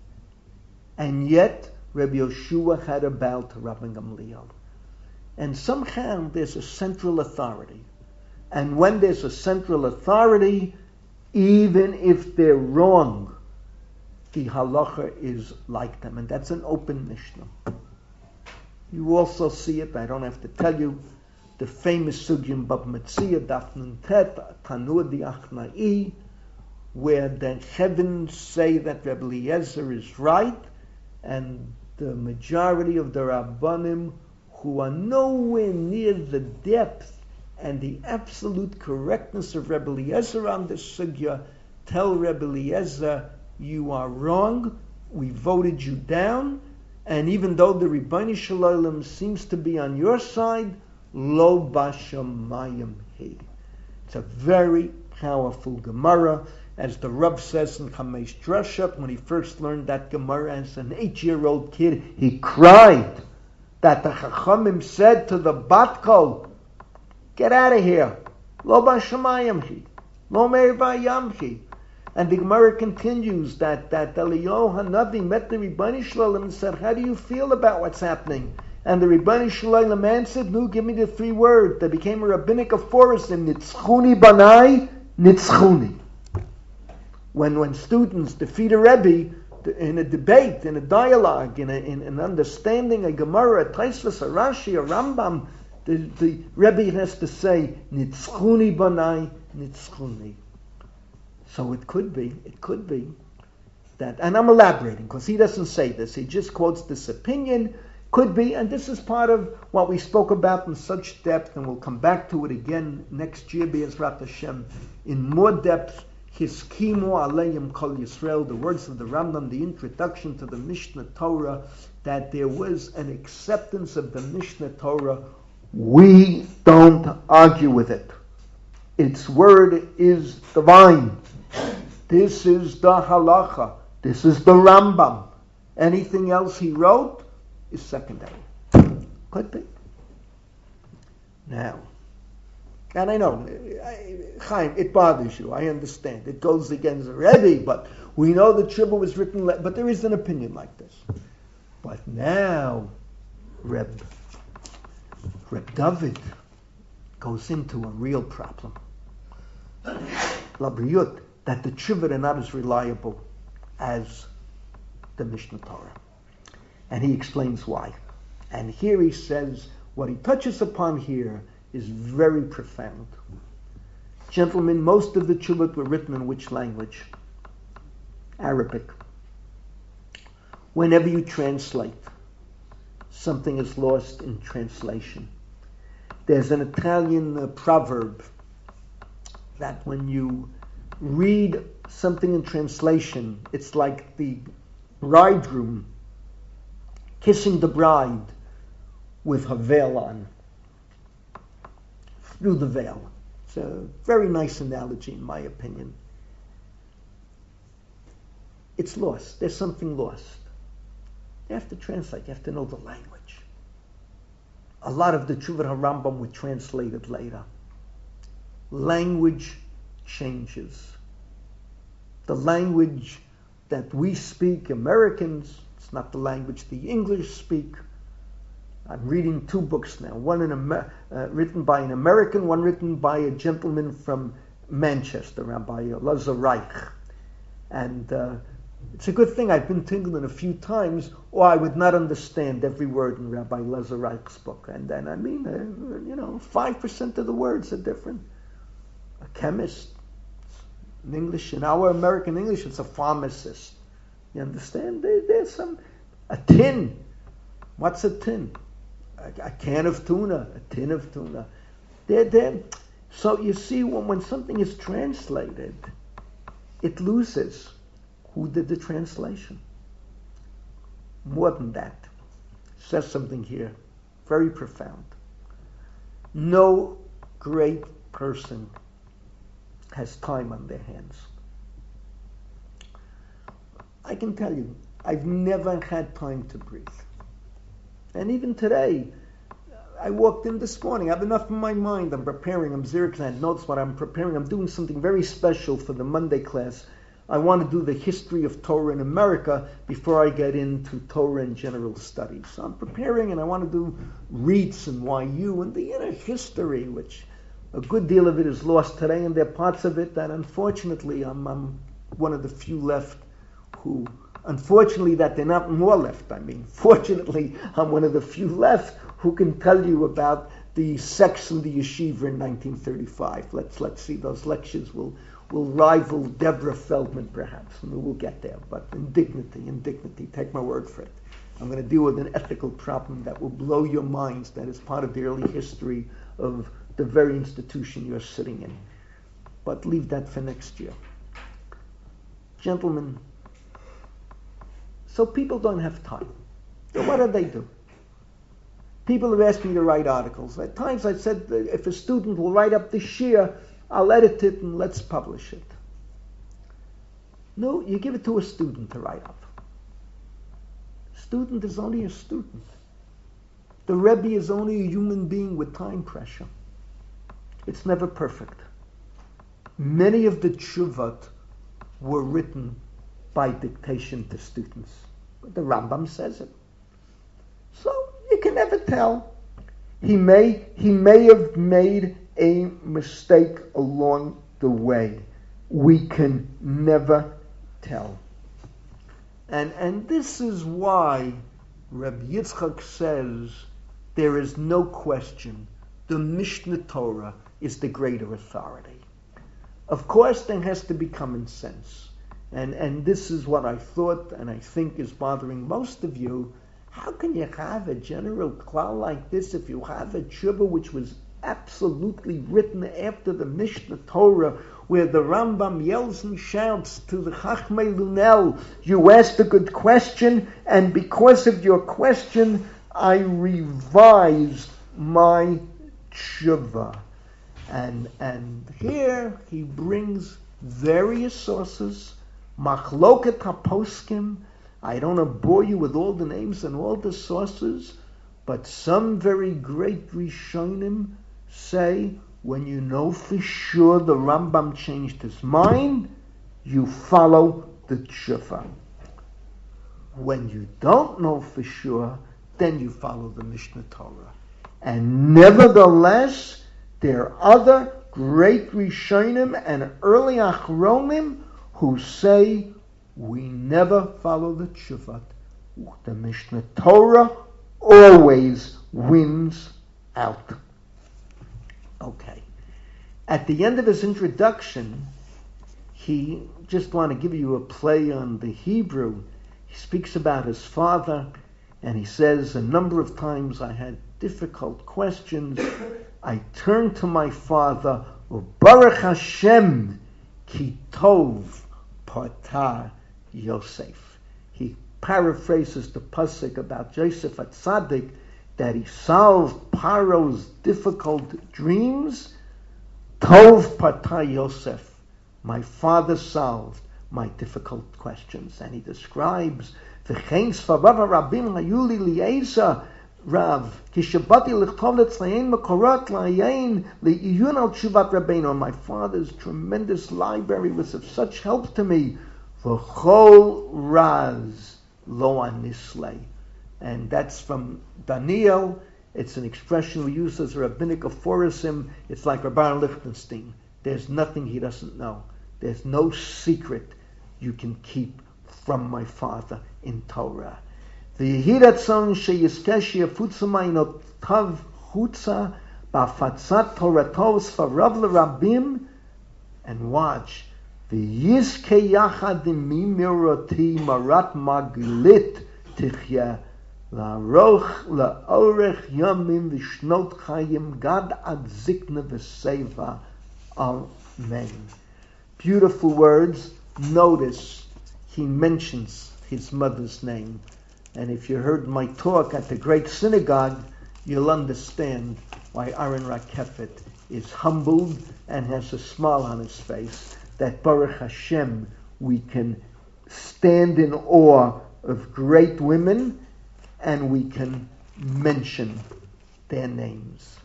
Speaker 1: And yet, Rabbi Yoshua had a bow to Rabban Gamliel. And somehow there's a central authority. And when there's a central authority, even if they're wrong, the halacha is like them. And that's an open Mishnah. You also see it, I don't have to tell you, the famous Sugyim Bab Metzia, Daf Nun Tet, Tanur di Achnai, where the heavens say that Rebbe Eliezer is right, and the majority of the Rabbanim, who are nowhere near the depth and the absolute correctness of Rebbe Eliezer on this sugya, tell Rebbe Eliezer, you are wrong, we voted you down, and even though the Ribbono Shel Olam seems to be on your side, lo bashamayim he. It's a very powerful Gemara, as the Rav says in Chamesh Drasha. When he first learned that Gemara as an 8-year-old kid, he cried that the Chachamim said to the Bat-Kol, get out of here. Lo bashamayim he. Lo meir vayam he. And the Gemara continues that Eliyahu Hanavi met the Ribbono Shel Olam and said, how do you feel about what's happening? And the Ribbono Shel Olam answered, no, give me the 3 words. They became a rabbinic aphorism, Nitzchuni Banai, Nitzchuni. When students defeat a Rebbe in a debate, in a dialogue, in an understanding, a Gemara, a Tosfos, a Rashi, a Rambam, the Rebbe has to say, Nitzchuni Banai, Nitzchuni. So it could be that, and I'm elaborating because he doesn't say this, he just quotes this opinion, could be, and this is part of what we spoke about in such depth, and we'll come back to it again next year, Be'ezrat Hashem, in more depth, Hiskimu Aleim Kol Yisrael, the words of the Rambam, the introduction to the Mishnah Torah, that there was an acceptance of the Mishnah Torah. We don't argue with it. Its word is divine. This is the halacha. This is the Rambam. Anything else he wrote is secondary. Could be. Now, and I know, Chaim, it bothers you. I understand. It goes against the Rebbe, but we know the Tribble was written, but there is an opinion like this. But now, Reb David goes into a real problem. Labriyut, that the Tribble are not as reliable as the Mishnah Torah. And he explains why. And here he says, what he touches upon here is very profound. Gentlemen, most of the Chubot were written in which language? Arabic. Whenever you translate, something is lost in translation. There's an Italian proverb that when you read something in translation, it's like the bridegroom kissing the bride with her veil on, through the veil. It's a very nice analogy, in my opinion. It's lost. There's something lost. You have to translate. You have to know the language. A lot of the Teshuvah HaRambam were translated later. Language changes. The language that we speak, Americans, it's not the language the English speak. I'm reading 2 books now. One written by an American, one written by a gentleman from Manchester, Rabbi Elazar Reich. And it's a good thing I've been to England a few times, or I would not understand every word in Rabbi Elazar Reich's book. And then, 5% of the words are different. A chemist, in English, in our American English, it's a pharmacist. You understand? There's a tin. What's a tin? A can of tuna, a tin of tuna. So you see, when something is translated, it loses. Who did the translation? More than that, says something here, very profound. No great person has time on their hands. I can tell you, I've never had time to breathe. And even today, I walked in this morning, I have enough in my mind, I'm preparing, I'm Xerox, I notes what I'm preparing, I'm doing something very special for the Monday class. I want to do the history of Torah in America before I get into Torah and general studies. So I'm preparing, and I want to do REITs and YU and the inner history, which a good deal of it is lost today, and there are parts of it that unfortunately I'm one of the few left who, unfortunately that there are not more left, fortunately I'm one of the few left who can tell you about the sex in the yeshiva in 1935. Let's see, those lectures will rival Deborah Feldman perhaps, and we'll get there, but in dignity, take my word for it. I'm going to deal with an ethical problem that will blow your minds, that is part of the early history of the very institution you're sitting in. But leave that for next year. Gentlemen, so people don't have time. So what do? People have asked me to write articles. At times I said, if a student will write up this year, I'll edit it and let's publish it. No, you give it to a student to write up. Student is only a student. The Rebbe is only a human being with time pressure. It's never perfect. Many of the tshuvot were written by dictation to students. The Rambam says it. So you can never tell. He may have made a mistake along the way. We can never tell. And this is why Rabbi Yitzchak says there is no question the Mishnah Torah is the greater authority. Of course, there has to be common sense. And this is what I thought and I think is bothering most of you. How can you have a general klal like this if you have a tshuva which was absolutely written after the Mishnah Torah, where the Rambam yells and shouts to the Chachmei Lunel, you asked a good question, and because of your question, I revised my tshuva. And here he brings various sources, Machloket HaPoskim. I don't want to bore you with all the names and all the sources, but some very great Rishonim say, when you know for sure the Rambam changed his mind, you follow the tshuva. When you don't know for sure, then you follow the Mishnah Torah. And nevertheless, there are other great Rishonim and early Achronim who say, we never follow the tshuva. The Mishnah Torah always wins out. Okay. At the end of his introduction, he just want to give you a play on the Hebrew. He speaks about his father, and he says, a number of times I had difficult questions. I turned to my father, Baruch Hashem, ki tov patar Yosef. He paraphrases the pasuk about Joseph at Tzaddik, that he solved Paro's difficult dreams. Tov patar Yosef. My father solved my difficult questions. And he describes, V'chein sfarav harabim hayu li li'esa Rav, kishabati lichtov letzlayin makorot la'ayin li'iyun al tshuvat Rabbeinu. My father's tremendous library was of such help to me. V'chol raz lo anislei. And that's from Daniel. It's an expression we use as a rabbinic aphorism. It's like Rabban Lichtenstein. There's nothing he doesn't know. There's no secret you can keep from my father in Torah. The Yehiratzon sheyiskesh yafutzumayinot tav chutza ba'afatzat Torato sfarav l'rabim, and watch the Yizke yachad mimiroti marat maglit tichya la'roch la'orech yamim v'shnot chayim gad ad zikna v'seva. Amen. Beautiful words. Notice he mentions his mother's name. And if you heard my talk at the Great Synagogue, you'll understand why Aaron Rakefet is humbled and has a smile on his face, that Baruch Hashem, we can stand in awe of great women and we can mention their names.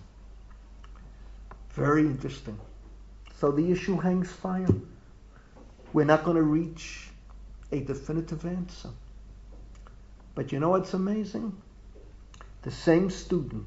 Speaker 1: Very interesting. So the issue hangs fire. We're not going to reach a definitive answer. But you know what's amazing? The same student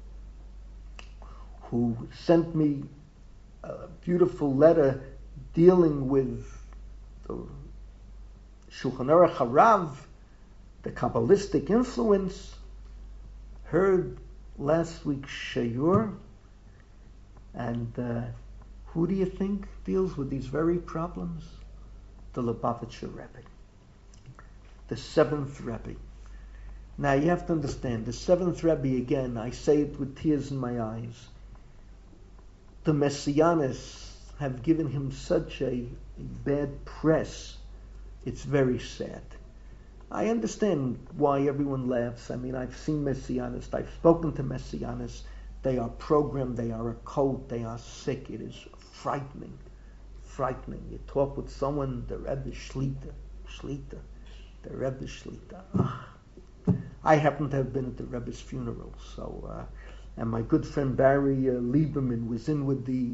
Speaker 1: who sent me a beautiful letter dealing with the Shulchan Aruch Harav, the Kabbalistic influence, heard last week's Shiur, and who do you think deals with these very problems? The Lubavitcher Rebbe, the seventh Rebbe. Now you have to understand, the seventh Rebbe, again, I say it with tears in my eyes, the Messianists have given him such a bad press. It's very sad. I understand why everyone laughs. I mean, I've seen Messianists, I've spoken to Messianists. They are programmed, they are a cult, they are sick. It is frightening. You talk with someone, the Rebbe Shlita, the Rebbe Shlita. I happen to have been at the Rebbe's funeral, so and my good friend Barry Lieberman was in with the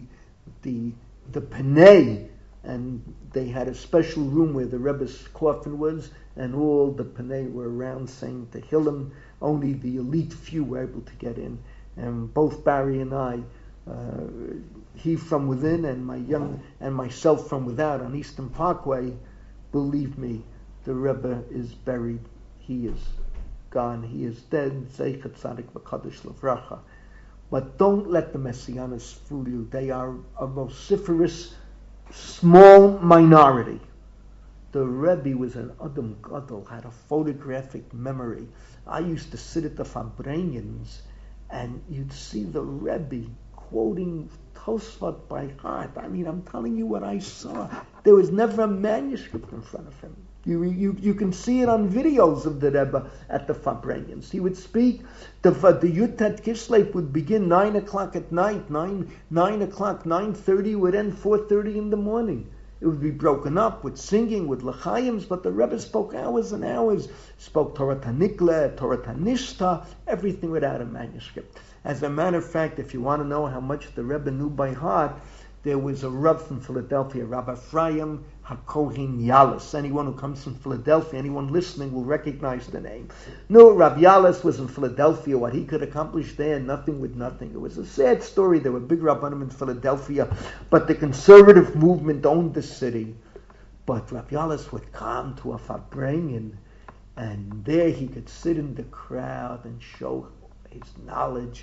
Speaker 1: Panay, and they had a special room where the Rebbe's coffin was, and all the Panay were around saying Tehillim. Only the elite few were able to get in, and both Barry and I, he from within and myself from without on Eastern Parkway, believe me, the Rebbe is buried. He is gone. He is dead. Zeichet Tzadik V'Kadosh L'Vracha. But don't let the Messianists fool you. They are a vociferous, small minority. The Rebbe was an Adam Gadol, had a photographic memory. I used to sit at the Fabrengens, and you'd see the Rebbe quoting Tosfot by heart. I mean, I'm telling you what I saw. There was never a manuscript in front of him. You can see it on videos of the Rebbe at the Fabrengens. He would speak. The Yutet Kislev would begin 9 o'clock at night. 9 o'clock, 9:30 would end 4:30 in the morning. It would be broken up with singing, with l'chaims, but the Rebbe spoke hours and hours. Spoke Torah Tanikla, Torah Tanishta, everything without a manuscript. As a matter of fact, if you want to know how much the Rebbe knew by heart, there was a Rav from Philadelphia, Rabbi Ephraim HaKohen Yalis. Anyone who comes from Philadelphia, anyone listening will recognize the name. No, Rabbi Yalis was in Philadelphia. What he could accomplish there, nothing with nothing. It was a sad story. There were big rabbanim in Philadelphia, but the conservative movement owned the city. But Rabbi Yalis would come to a Fabrengen, and there he could sit in the crowd and show his knowledge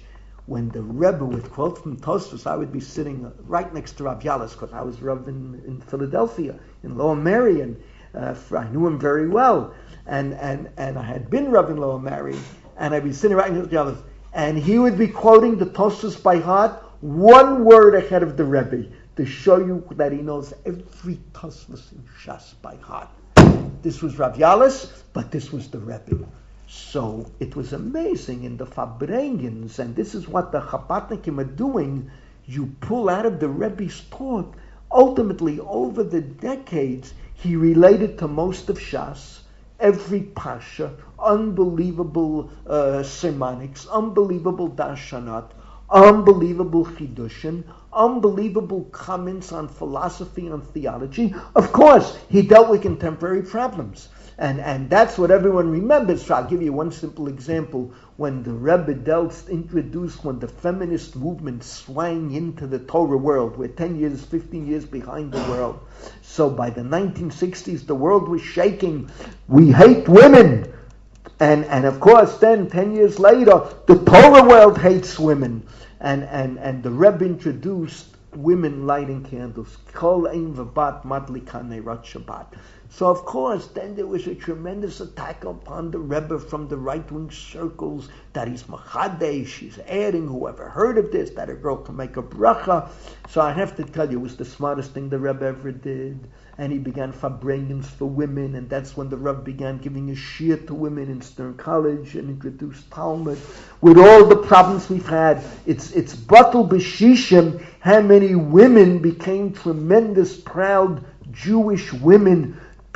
Speaker 1: when the Rebbe would quote from Tosfos, I would be sitting right next to Rav Yalis, because I was Rav in Philadelphia, in Lower Merion. I knew him very well, and I had been Rav in Lower Merion, and I'd be sitting right next to Rav Yalis, and he would be quoting the Tosfos by heart, one word ahead of the Rebbe, to show you that he knows every Tosfos in Shas by heart. This was Rav Yalis, but this was the Rebbe. So it was amazing in the Fabrengens, and this is what the Chabadnikim are doing. You pull out of the Rebbe's talk. Ultimately, over the decades, he related to most of Shas, every Pasha, unbelievable sermonics, unbelievable Darshanat, unbelievable Chidushim, unbelievable comments on philosophy and theology. Of course, he dealt with contemporary problems. And that's what everyone remembers. So I'll give you one simple example. When the Rebbe introduced, when the feminist movement swang into the Torah world, we're 10 years, 15 years behind the world. So by the 1960s, the world was shaking. We hate women. And of course, then 10 years later, the Torah world hates women. And the Rebbe introduced women lighting candles. Kol ein v'bat madlikan neirat Shabbat. So of course, then there was a tremendous attack upon the Rebbe from the right-wing circles that he's machadesh, he's adding, whoever heard of this, that a girl can make a bracha. So I have to tell you, it was the smartest thing the Rebbe ever did. And he began Fabrengens for women, and that's when the Rebbe began giving a shiur to women in Stern College and introduced Talmud. With all the problems we've had, it's batul b'shishim how many women became tremendous, proud Jewish women,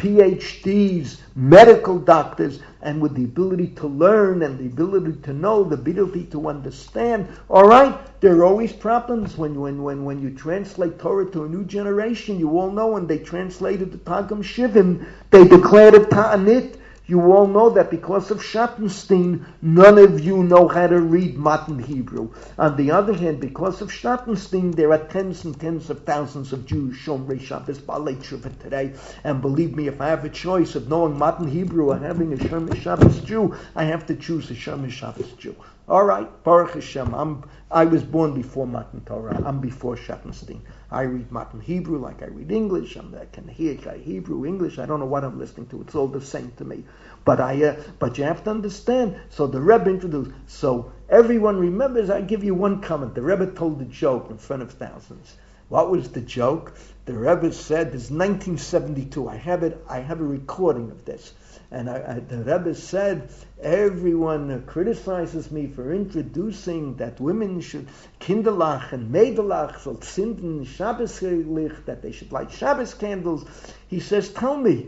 Speaker 1: PhDs, medical doctors, and with the ability to learn and the ability to know, the ability to understand. All right, there are always problems when you translate Torah to a new generation. You all know when they translated the Targum Shivim, they declared it Ta'anit. You all know that because of Schottenstein, none of you know how to read modern Hebrew. On the other hand, because of Schottenstein, there are tens and tens of thousands of Jews, Shomrei Shabbos, Baalei Tshuva today. And believe me, if I have a choice of knowing modern Hebrew or having a Shomrei Shabbos Jew, I have to choose a Shomrei Shabbos Jew. All right, Baruch Hashem, I was born before Matan Torah. I'm before Schottenstein. I read Matan Hebrew like I read English. I can hear Hebrew, English. I don't know what I'm listening to. It's all the same to me. But you have to understand. So the Rebbe introduced. So everyone remembers. I give you one comment. The Rebbe told a joke in front of thousands. What was the joke? The Rebbe said, "This is 1972. I have a recording of this." And the Rebbe said, everyone criticizes me for introducing that women should kinderlach and meidlach soll zinden Shabbos licht, that they should light Shabbos candles. He says, tell me,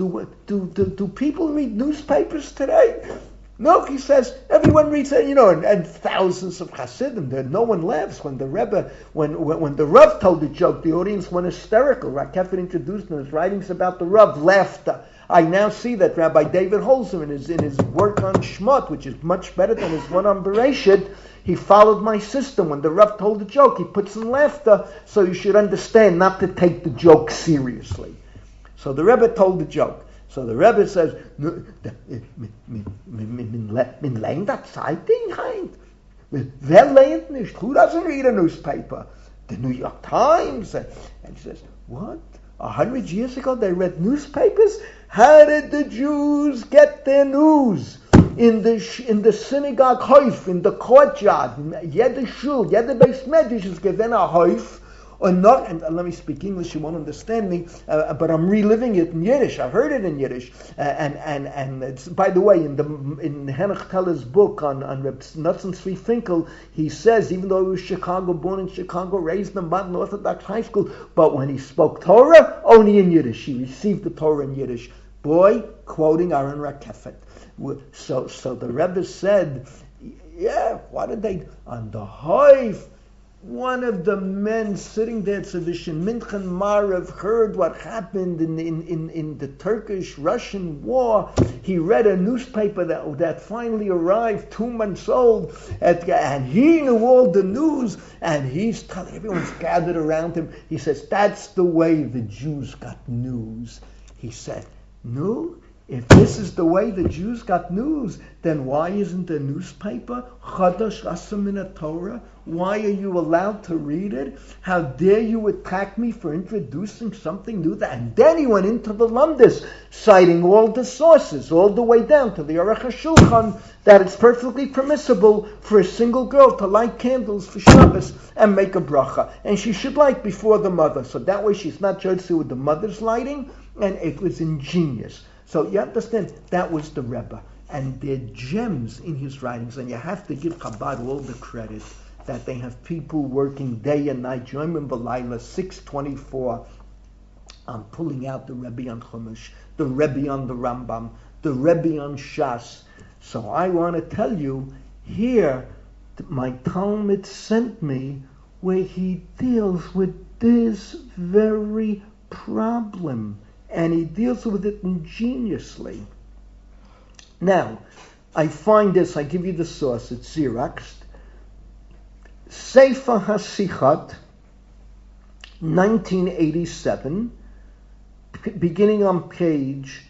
Speaker 1: do people read newspapers today? No, he says, everyone reads it, and thousands of Hasidim. No one laughs. When the Rebbe, when the Rav told the joke, the audience went hysterical. Rakefet introduced in his writings about the Rav, laughter. I now see that Rabbi David Holzer in his work on Shmot, which is much better than his one on Bereshit, he followed my system. When the Rav told the joke, he put some laughter, so you should understand not to take the joke seriously. So the Rebbe told the joke. So the Rebbe says, min lehnt a Zeitung heint? Wer lehnt nicht? Who doesn't read a newspaper? The New York Times. And he says, what? 100 years ago they read newspapers? How did the Jews get their news? In the synagogue Hoif, in the courtyard, jede Shul, jede Beis Medrash is given a Hoif, and let me speak English, you won't understand me, but I'm reliving it in Yiddish. I've heard it in Yiddish. And it's, by the way, in Henoch Teller's book on Reb Nutzen Tzvi Finkel, he says, even though he was born in Chicago, raised in Modern Orthodox High School, but when he spoke Torah, only in Yiddish. He received the Torah in Yiddish. Boy, quoting Aaron Rakefet. So the Rebbe said, yeah, what did they, on the Hoif, one of the men sitting there, Tzadishin Minchen Marev, heard what happened in the Turkish-Russian war. He read a newspaper that finally arrived, 2 months old, and he knew all the news, and he's telling, everyone's gathered around him. He says, that's the way the Jews got news. He said, no, If this is the way the Jews got news, then why isn't the newspaper Chadash Asa Min Torah? Why are you allowed to read it? How dare you attack me for introducing something new? And then he went into the Lumdis, citing all the sources, all the way down to the Aruch HaShulchan, that it's perfectly permissible for a single girl to light candles for Shabbos and make a bracha. And she should light before the mother. So that way she's not judged with the mother's lighting, and it was ingenious. So you understand, that was the Rebbe. And they're gems in his writings, and you have to give Chabad all the credit that they have people working day and night, Yom B'Layla, 624, pulling out the Rebbe on Chumash, the Rebbe on the Rambam, the Rebbe on Shas. So I want to tell you, here, my Talmud sent me where he deals with this very problem, and he deals with it ingeniously. Now, I find this, I give you the source, it's Xeroxed. Sefer HaSichat, 1987, beginning on page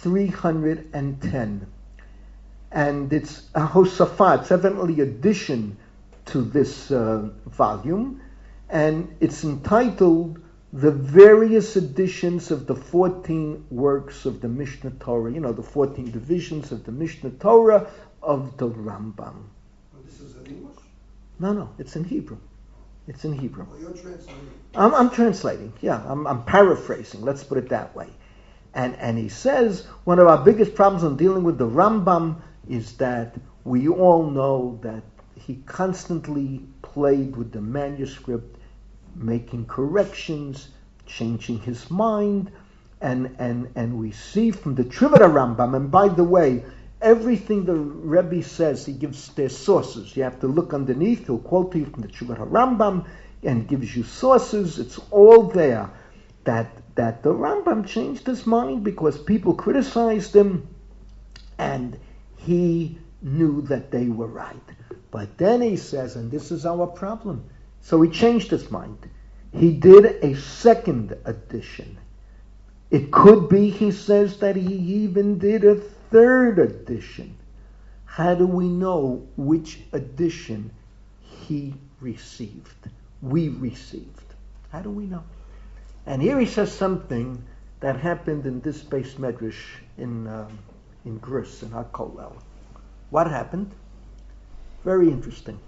Speaker 1: 310. And it's a Hosafat, it's evidently addition to this volume, and it's entitled The Various Editions of the 14 Works of the Mishnah Torah, the 14 divisions of the Mishnah Torah of the Rambam.
Speaker 3: This is in English?
Speaker 1: No, it's in Hebrew. It's in Hebrew.
Speaker 3: Well, you're translating.
Speaker 1: I'm translating, yeah, I'm paraphrasing, let's put it that way. And he says, one of our biggest problems in dealing with the Rambam is that we all know that he constantly played with the manuscript, making corrections, changing his mind, and we see from the Triveda Rambam, and by the way, everything the Rebbe says, he gives their sources. You have to look underneath, he'll quote you from the Triveda Rambam, and gives you sources, it's all there, that the Rambam changed his mind because people criticized him, and he knew that they were right. But then he says, and this is our problem, so he changed his mind. He did a second edition. It could be, he says, that he even did a third edition. How do we know which edition he received? We received. How do we know? And here he says something that happened in this Beis Medrash in Gris, in HaKolel. What happened? Very interesting.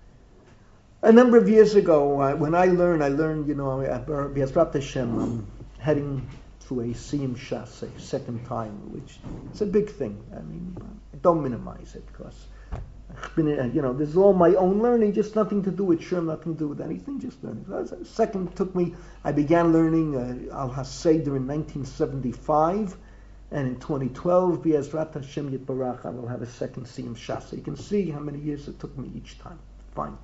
Speaker 1: A number of years ago, when I learned, B'ezrat Hashem, I'm heading to a Siyum Shas, a second time, which is a big thing. I mean, don't minimize it, because this is all my own learning, just nothing to do with Shem, nothing to do with anything, just learning. So second took me, I began learning Al HaSeder in 1975, and in 2012, B'ezrat Hashem Yitbarach, I will have a second Siyum Shas. So you can see how many years it took me each time. Fine.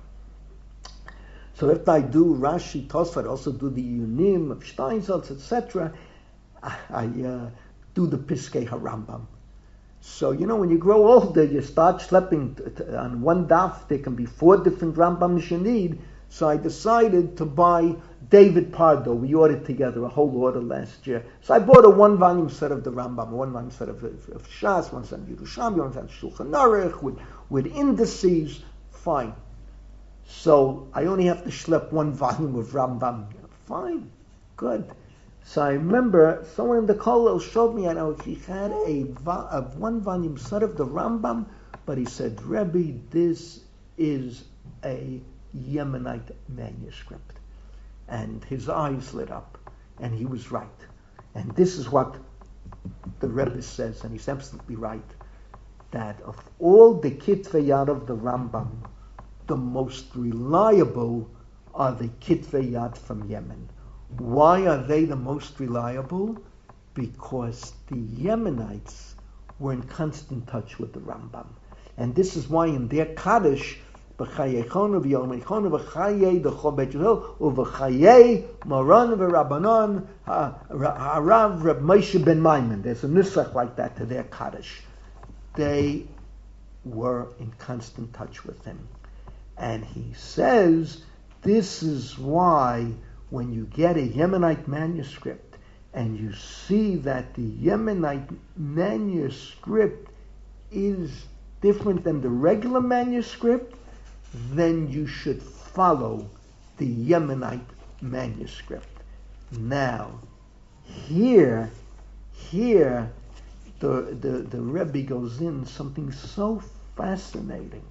Speaker 1: So if I do Rashi, Tosfot, I also do the Yunim of Steinsaltz, etc., I do the Piskei HaRambam. So, when you grow older, you start schlepping on one daf. There can be 4 different Rambams you need. So I decided to buy David Pardo. We ordered together a whole order last year. So I bought a 1-volume set of the Rambam, a 1-volume set of Shas, one set of Yerushalmi, one set of Shulchan Aruch, with indices. Fine. So I only have to schlep 1 volume of Rambam. Fine. Good. So I remember someone in the kollel showed me, I know he had a 1-volume set of the Rambam, but he said, Rebbe, this is a Yemenite manuscript. And his eyes lit up, and he was right. And this is what the Rebbe says, and he's absolutely right, that of all the Kitvei Yad of the Rambam, the most reliable are the Kitvei Yad from Yemen. Why are they the most reliable? Because the Yemenites were in constant touch with the Rambam. And this is why in their Kaddish, B'chayechonu v'yomechonu v'chayei d'chol Beit Yisrael u'v'chayei Moran v'Rabbanon Harav Reb Moshe ben Maimon. There's a nusach like that to their Kaddish. They were in constant touch with him. And he says, this is why when you get a Yemenite manuscript and you see that the Yemenite manuscript is different than the regular manuscript, then you should follow the Yemenite manuscript. Now, here, the Rebbe goes in something so fascinating.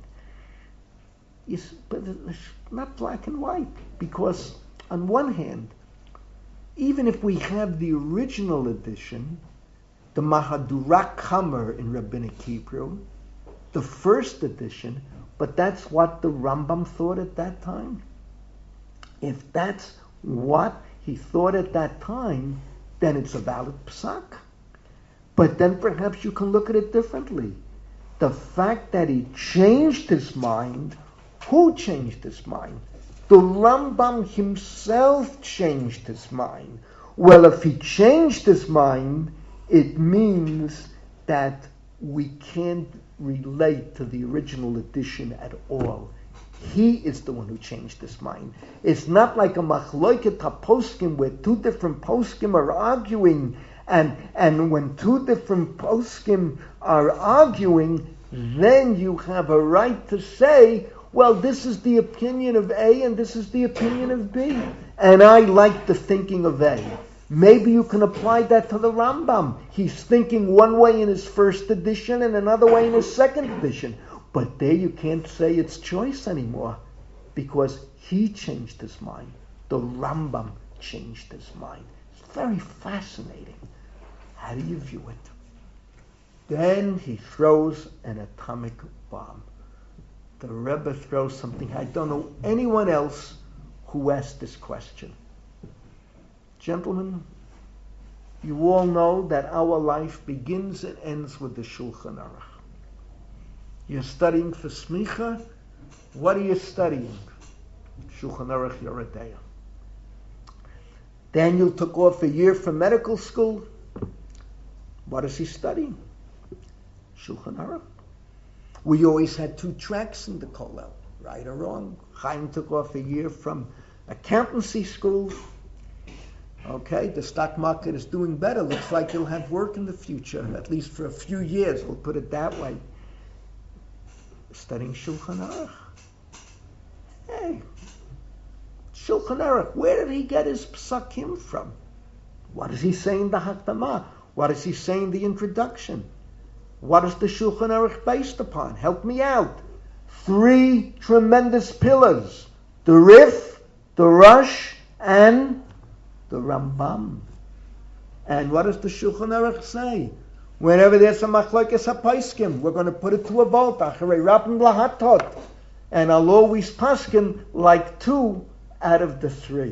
Speaker 1: But it's not black and white, because on one hand, even if we have the original edition, the Mahadurak Kamer in Rabbinic Hebrew, the first edition, but that's what the Rambam thought at that time. If that's what he thought at that time, then it's a valid psak. But then perhaps you can look at it differently. The fact that he changed his mind, who changed his mind? The Rambam himself changed his mind. Well, if he changed his mind, it means that we can't relate to the original edition at all. He is the one who changed his mind. It's not like a machloiket haposkim where two different poskim are arguing, and when two different poskim are arguing, then you have a right to say, well, this is the opinion of A and this is the opinion of B. And I like the thinking of A. Maybe you can apply that to the Rambam. He's thinking one way in his first edition and another way in his second edition. But there you can't say it's choice anymore, because he changed his mind. The Rambam changed his mind. It's very fascinating. How do you view it? Then he throws an atomic bomb. The Rebbe throws something. I don't know anyone else who asked this question. Gentlemen, you all know that our life begins and ends with the Shulchan Aruch. You're studying for smicha. What are you studying? Shulchan Aruch Yoreh De'ah. Daniel took off a year from medical school. What is he studying? Shulchan Aruch. We always had two tracks in the kollel, right or wrong. Chaim took off a year from accountancy school. Okay, the stock market is doing better. Looks like he'll have work in the future, at least for a few years. We'll put it that way. Studying Shulchan Aruch. Hey, Shulchan Aruch, where did he get his psakim from? What does he say in the Hakdamah? What does he say in the introduction? What is the Shulchan Aruch based upon? Help me out. 3 tremendous pillars. The Rif, the Rosh, and the Rambam. And what does the Shulchan Aruch say? Whenever there's a machlokes haposkim, we're going to put it to a vote. Acharei Rabban lahatot. And I'll always paskin like 2 out of the 3.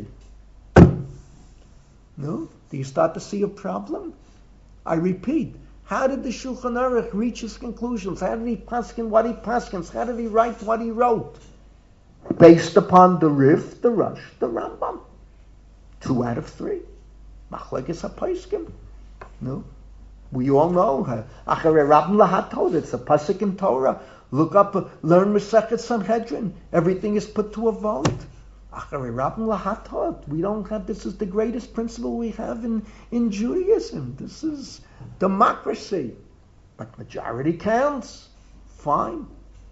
Speaker 1: No? Do you start to see a problem? I repeat. How did the Shulchan Aruch reach his conclusions? How did he paskin what he paskins? How did he write what he wrote? Based upon the Rif, the Rosh, the Rambam. 2 out of 3. Machlokes haposkim. No? We all know her. Acharei Rabban lahatot. It's a pasuk in Torah. Look up, learn Masechet Sanhedrin. Everything is put to a vote. Acharei Rabban lahatot. We don't have. This is the greatest principle we have in Judaism. This is democracy. But majority counts. Fine.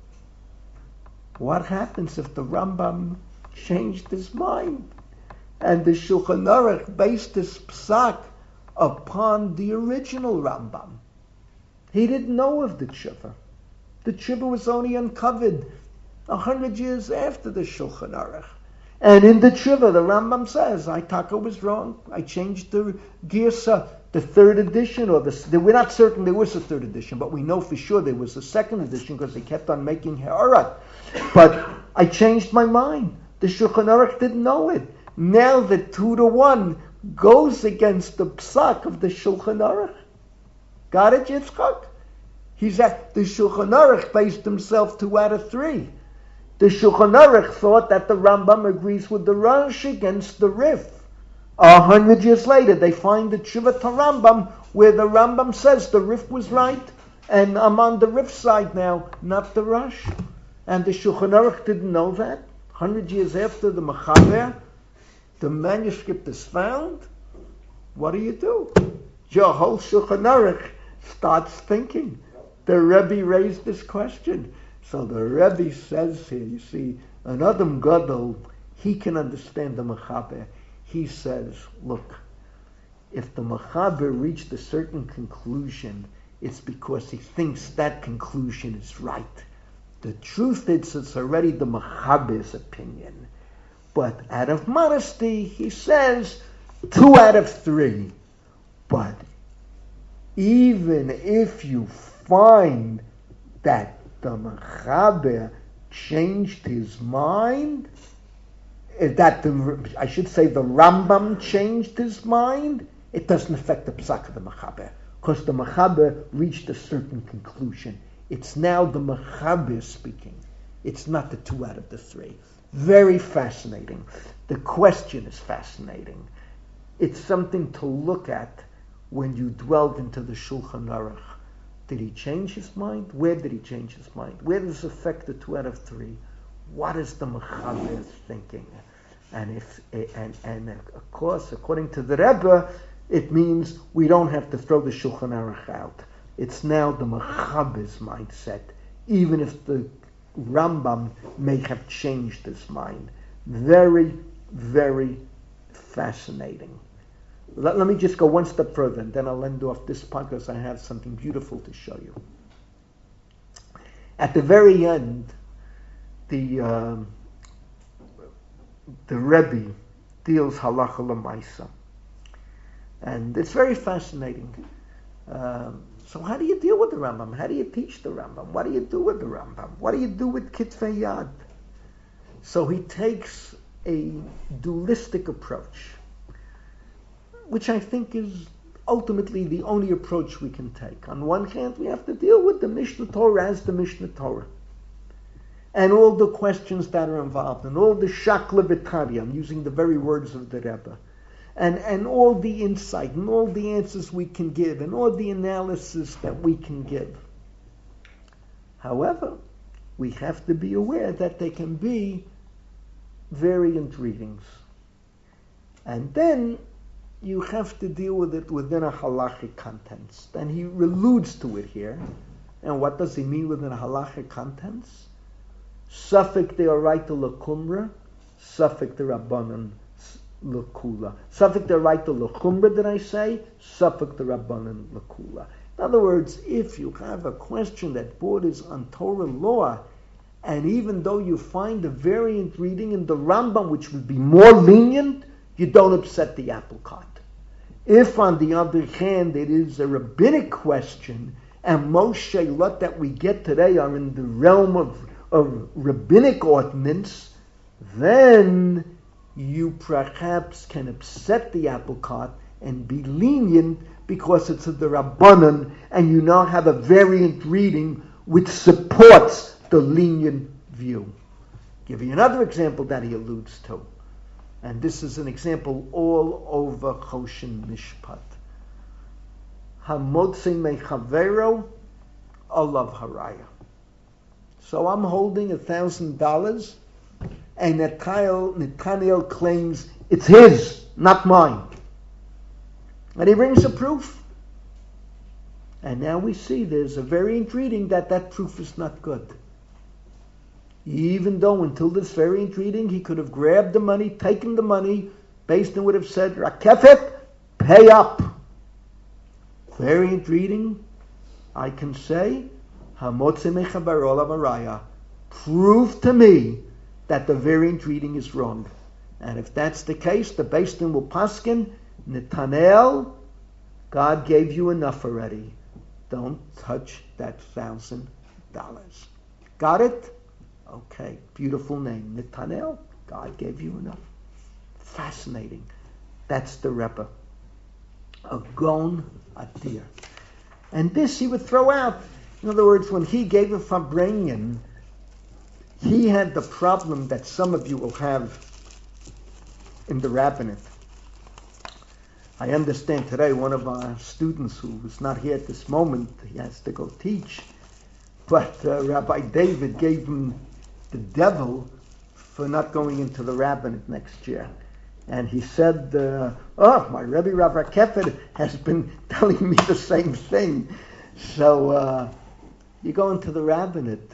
Speaker 1: What happens if the Rambam changed his mind and the Shulchan Aruch based his psak upon the original Rambam? He didn't know of the tshuva. The tshuva was only uncovered 100 years after the Shulchan Aruch. And in the tshuva, the Rambam says, Taka was wrong. I changed the Girsa, the 3rd edition, we're not certain there was a 3rd edition, but we know for sure there was a 2nd edition because they kept on making Ha'arat. But I changed my mind. The Shulchan Aruch didn't know it. Now the 2-1 goes against the psak of the Shulchan Aruch. Got it, Yitzchak? He's at the Shulchan Aruch based himself 2 out of 3. The Shulchan Aruch thought that the Rambam agrees with the Rosh against the Rif. 100 years later, they find the Tshuva to Rambam where the Rambam says the Rif was right, and I'm on the Rif side now, not the Rosh. And the Shulchan Aruch didn't know that. 100 years after the Mechaber, the manuscript is found. What do? Your whole Shulchan Aruch starts thinking. The Rebbe raised this question. So the Rebbe says here, you see, an Adam Gadol, he can understand the Mechaber. He says, look, if the Mechaber reached a certain conclusion, it's because he thinks that conclusion is right. The truth is, it's already the Mechaber's opinion. But out of modesty, he says 2 out of 3. But even if you find that the Mechaber changed his mind, the Rambam changed his mind, it doesn't affect the Psak of the Mechaber, because the Mechaber reached a certain conclusion. It's now the Mechaber speaking. It's not the 2 out of the 3. Very fascinating. The question is fascinating. It's something to look at when you dwell into the Shulchan Aruch. Did he change his mind? Where did he change his mind? Where does this affect the 2 out of 3? What is the Mechaber thinking? And of course, according to the Rebbe, it means we don't have to throw the Shulchan Aruch out. It's now the Mechaber's mindset, even if the Rambam may have changed his mind. Very, very fascinating. Let me just go one step further, and then I'll end off this part because I have something beautiful to show you. At the very end, the Rebbe deals halacha l'maisa, and it's very fascinating. So how do you deal with the Rambam? How do you teach the Rambam? What do you do with the Rambam? What do you do with Kitvei Yad? So he takes a dualistic approach, which I think is ultimately the only approach we can take. On one hand, we have to deal with the Mishnah Torah as the Mishnah Torah, and all the questions that are involved, and all the shakla v'tarya, I'm using the very words of the Rebbe, and all the insight, and all the answers we can give, and all the analysis that we can give. However, we have to be aware that there can be variant readings. And then you have to deal with it within a halachic context. And he alludes to it here. And what does he mean within a halachic context? Safek de'oraita l'kumra, safek de'rabbanan l'kula. Safek de'oraita l'chumra, did I say? Safek de'rabbanan l'kula. In other words, if you have a question that borders on Torah law, and even though you find a variant reading in the Rambam which would be more lenient, you don't upset the apple cart. If, on the other hand, it is a rabbinic question, and most shailot that we get today are in the realm of rabbinic ordinance, then you perhaps can upset the apple cart and be lenient because it's of the Rabbanan, and you now have a variant reading which supports the lenient view. Give you another example that he alludes to. And this is an example all over Choshen Mishpat. Hamotze mechavero olav haraya. So I'm holding $1,000, and Nathaniel claims it's his, not mine. And he brings a proof. And now we see there's a variant reading that proof is not good. Even though until this variant reading he could have grabbed the money, taken the money, Beis Din would have said, Rakefet, pay up. Variant reading, I can say, Hamotze mechaber olav haraya. Prove to me that the variant reading is wrong. And if that's the case, the Beis Din will paskin, Nathaniel, God gave you enough already. Don't touch that $1,000. Got it? Okay, beautiful name. Nathaniel, God gave you enough. Fascinating. That's the Rebbe. A gon adir. And this he would throw out. In other words, when he gave a Farbrengen, he had the problem that some of you will have in the rabbinate. I understand today one of our students who is not here at this moment, he has to go teach, but Rabbi David gave him the devil for not going into the rabbinate next year. And he said, my Rebbe Rav Rakefet has been telling me the same thing. So you go into the rabbinate,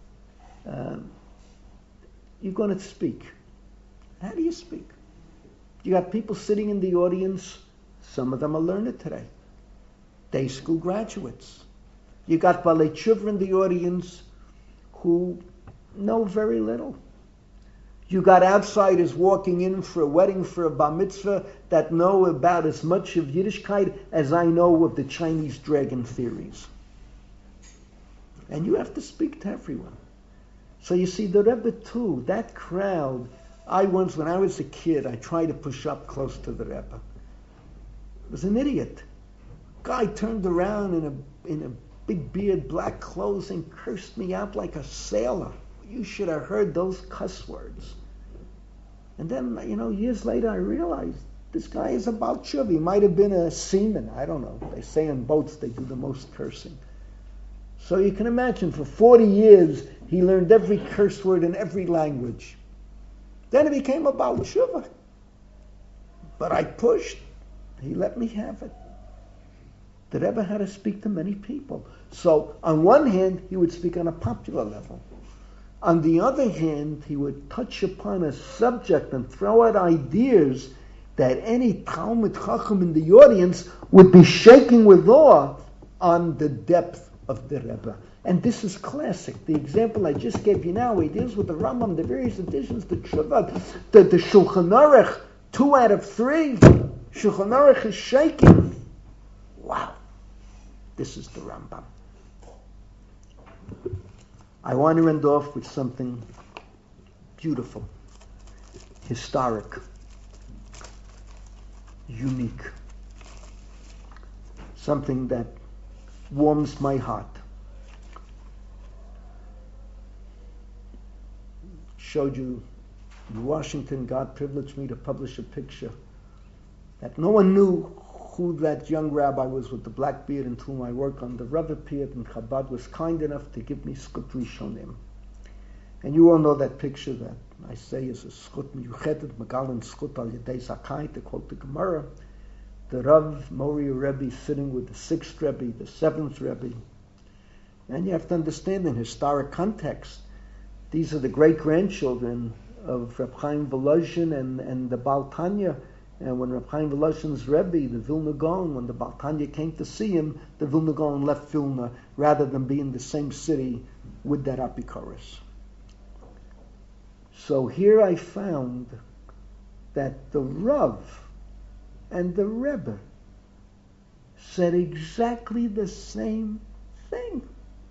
Speaker 1: you're going to speak. How do you speak? You got people sitting in the audience, some of them are learned today. Day school graduates. You got Balei Tshuva in the audience who know very little. You got outsiders walking in for a wedding, for a bar mitzvah, that know about as much of Yiddishkeit as I know of the Chinese dragon theories. And you have to speak to everyone. So you see, the Rebbe too, that crowd, when I was a kid, I tried to push up close to the Rebbe. I was an idiot. Guy turned around in a big beard, black clothes, and cursed me out like a sailor. You should have heard those cuss words. And then, years later, I realized this guy is a Baal Tshuva. He might have been a seaman. I don't know. They say on boats they do the most cursing. So you can imagine, for 40 years, he learned every curse word in every language. Then he became a Baal Tshuva. But I pushed. He let me have it. The Rebbe had to speak to many people. So on one hand, he would speak on a popular level. On the other hand, he would touch upon a subject and throw out ideas that any Talmud Chacham in the audience would be shaking with awe on the depth of the Rebbe. And this is classic. The example I just gave you now, he deals with the Rambam, the various editions, the Tshuva, the Shulchan Aruch, 2 out of 3. Shulchan Aruch is shaking. Wow. This is the Rambam. I want to end off with something beautiful, historic, unique, something that warms my heart. Showed you in Washington, God privileged me to publish a picture that no one knew who that young rabbi was with the black beard and whom I worked on. The Rav appeared, and Chabad was kind enough to give me Skut Rishonim. And you all know that picture that I say is a Skut Miyuchedet, Megalin Skut al Yedei Zakai, to quote the Gemara. The Rav Mori Rebbe sitting with the 6th Rebbe, the 7th Rebbe. And you have to understand in historic context, these are the great-grandchildren of Reb Chaim Volozhin and the Baal Tanya. And when Reb Chaim Volozhin's Rebbe, the Vilna Gaon, when the Baal Tanya came to see him, the Vilna Gaon left Vilna rather than be in the same city with that Apikoros. So here I found that the Rav and the Rebbe said exactly the same thing.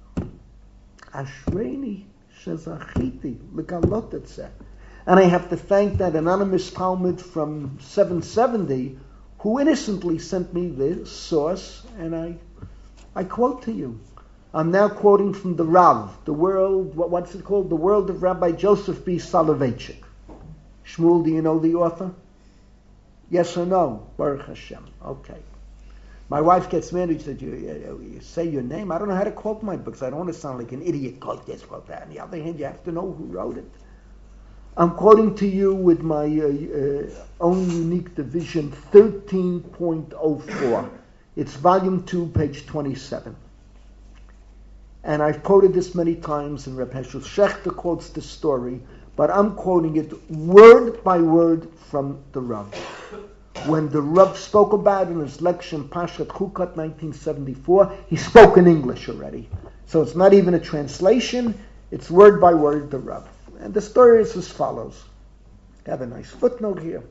Speaker 1: Ashreini shezachiti legalot etzeh. And I have to thank that anonymous Talmud from 770 who innocently sent me this source, and I quote to you. I'm now quoting from the Rav, the world, what's it called? The World of Rabbi Joseph B. Soloveitchik. Shmuel, do you know the author? Yes or no? Baruch Hashem. Okay. My wife gets mad. She said, you say your name? I don't know how to quote my books. I don't want to sound like an idiot. Quote this, quote that. On the other hand, you have to know who wrote it. I'm quoting to you with my own unique division, 13.04. It's volume 2, page 27. And I've quoted this many times, and Reb Heschel Shechter quotes the story, but I'm quoting it word by word from the Rav. When the Rav spoke about it in his lecture in Pashat Chukat 1974, he spoke in English already. So it's not even a translation, it's word by word the Rav. And the story is as follows. I have a nice footnote here.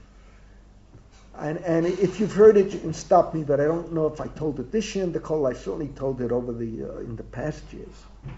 Speaker 1: And if you've heard it, you can stop me, but I don't know if I told it this year in the Kol. I certainly told it over in the past years.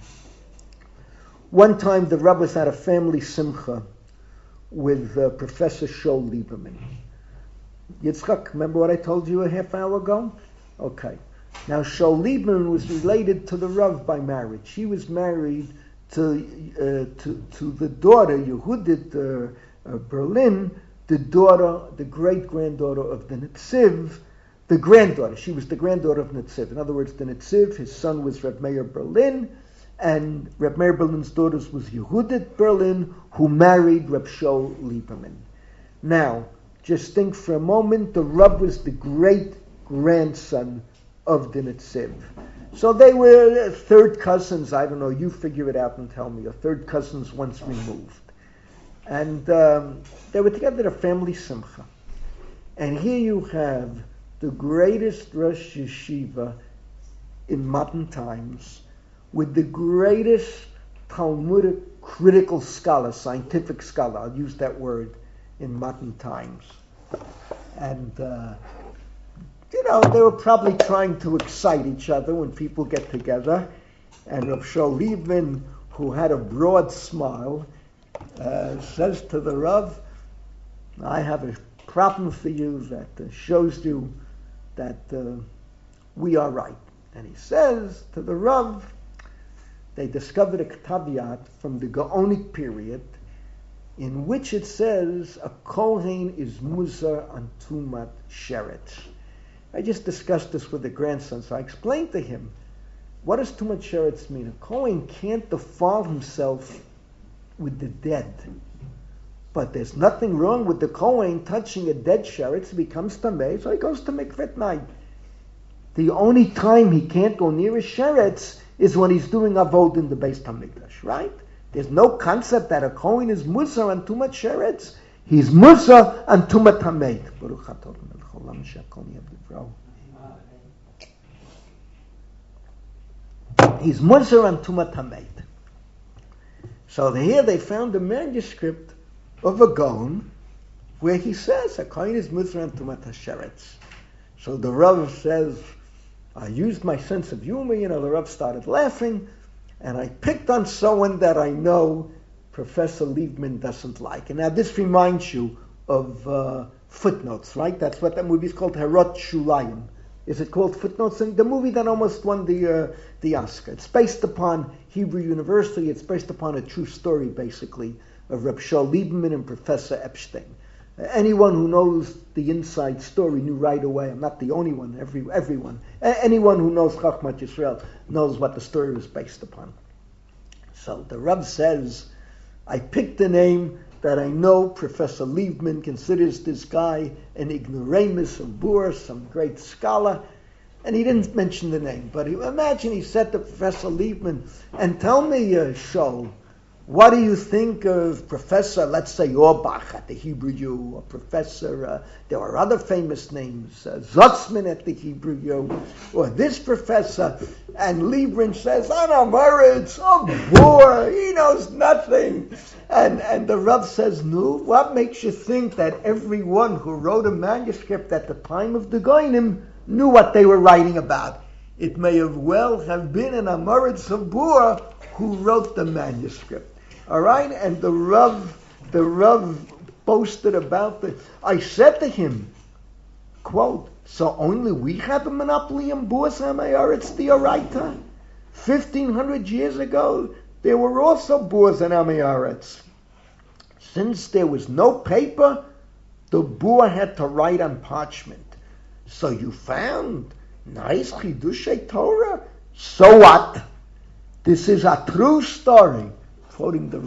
Speaker 1: One time the Rebbe was at a family simcha with Professor Shaul Lieberman. Yitzchak, remember what I told you a half hour ago? Okay. Now Shaul Lieberman was related to the Rav by marriage. He was married to the daughter, Yehudit Berlin, the great-granddaughter of the Netziv, the granddaughter. She was the granddaughter of Netziv. In other words, the Netziv, his son was Reb Meir Berlin, and Reb Meir Berlin's daughters was Yehudit Berlin, who married Reb Shaul Lieberman. Now, Just think for a moment, the Rav was the great-grandson of the Netziv. So they were third cousins, I don't know, you figure it out and tell me, or third cousins once removed. And they were together at a family simcha. And here you have the greatest Rosh Yeshiva in modern times, with the greatest Talmudic critical scholar, scientific scholar, I'll use that word, in modern times. And, they were probably trying to excite each other when people get together. And Rav Shaul Liebman, who had a broad smile, says to the Rav, I have a problem for you that shows you that we are right. And he says to the Rav, they discovered a Ketav from the Gaonic period in which it says a Kohen is Muzar on Tumat Sheretz. I just discussed this with the grandson, so I explained to him, what does Tumat Sheretz mean? A Kohen can't defile himself with the dead. But there's nothing wrong with the Kohen touching a dead sheretz. He becomes tamei, so he goes to mikveh night. The only time he can't go near a sheretz is when he's doing avod in the Beis Hamikdash, right? There's no concept that a Kohen is musar on tumat sheretz. He's musar on tumat tamei. He's musar on tumat tamei. So here they found a manuscript of a Gaon where he says a Kohen is musar on tumat sheretz. So the Rav says, I used my sense of humor, the Rav started laughing, and I picked on someone that I know Professor Liebman doesn't like. And now this reminds you of Footnotes, right? That's what that movie is called, Herot Shulayim. Is it called Footnotes? And the movie that almost won the Oscar. It's based upon Hebrew University. It's based upon a true story, basically, of Reb Shaul Liebman and Professor Epstein. Anyone who knows the inside story knew right away. I'm not the only one. Everyone. Anyone who knows Chachmat Yisrael knows what the story was based upon. So the Rav says, I picked a name that I know Professor Liebman considers this guy an ignoramus, a boor, some great scholar, and he didn't mention the name. But imagine he said to Professor Liebman, and tell me, Shaul, what do you think of Professor, let's say, Orbach at the Hebrew U, or Professor, there are other famous names, Zotzman at the Hebrew U, or this professor, and Liebman says, I'm a boor, he knows nothing. And the Rav says, no, what makes you think that everyone who wrote a manuscript at the time of the Goinim knew what they were writing about? It may have been an Amoritz Habur who wrote the manuscript. All right, and the Rav boasted about I said to him, quote, so only we have a monopoly in Boaz HaMayaretz D'Oraita? 1,500 years ago, there were also Boaz and HaMayaretz. Since there was no paper, the boor had to write on parchment. So you found nice Chidushei Torah? So what? This is a true story. Quoting the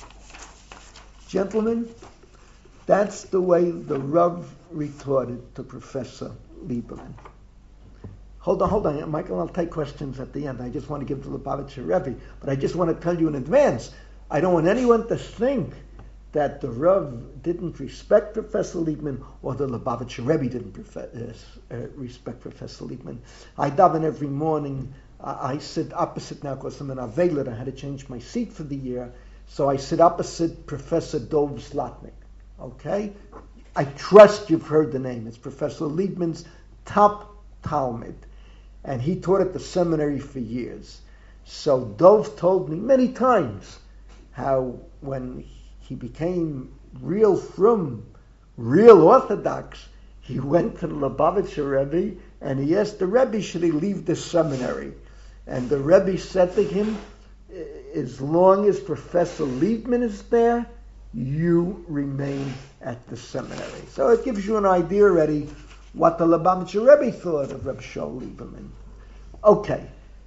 Speaker 1: Rav. Gentlemen, that's the way the Rav retorted to Professor Lieberman. Hold on, Michael, I'll take questions at the end. I just want to give the Lubavitcher Rebbe, but I just want to tell you in advance, I don't want anyone to think that the Rav didn't respect Professor Liebman or the Lubavitcher Rebbe didn't respect Professor Liebman. I daven every morning. I sit opposite now because I'm an Avelet. I had to change my seat for the year. So I sit opposite Professor Dov Zlotnick. Okay? I trust you've heard the name. It's Professor Liebman's top Talmud. And he taught at the seminary for years. So Dov told me many times how when he became real frum, real Orthodox, he went to the Lubavitcher Rebbe and he asked the Rebbe, should he leave the seminary? And the Rebbe said to him, as long as Professor Liebman is there, you remain at the seminary. So it gives you an idea already what the Lubavitcher Rebbe thought of Reb Shaul Lieberman. Okay.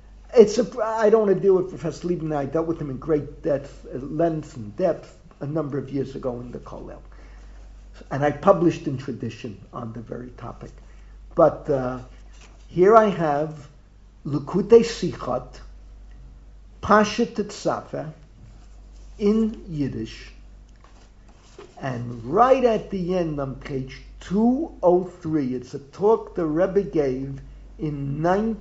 Speaker 1: I don't want to deal with Professor Liebman. I dealt with him in great length and depth a number of years ago in the Kollel. And I published in Tradition on the very topic. But here I have Likutei Sichot, Pasha Tetzafa, in Yiddish. And right at the end on page 203, it's a talk the Rebbe gave in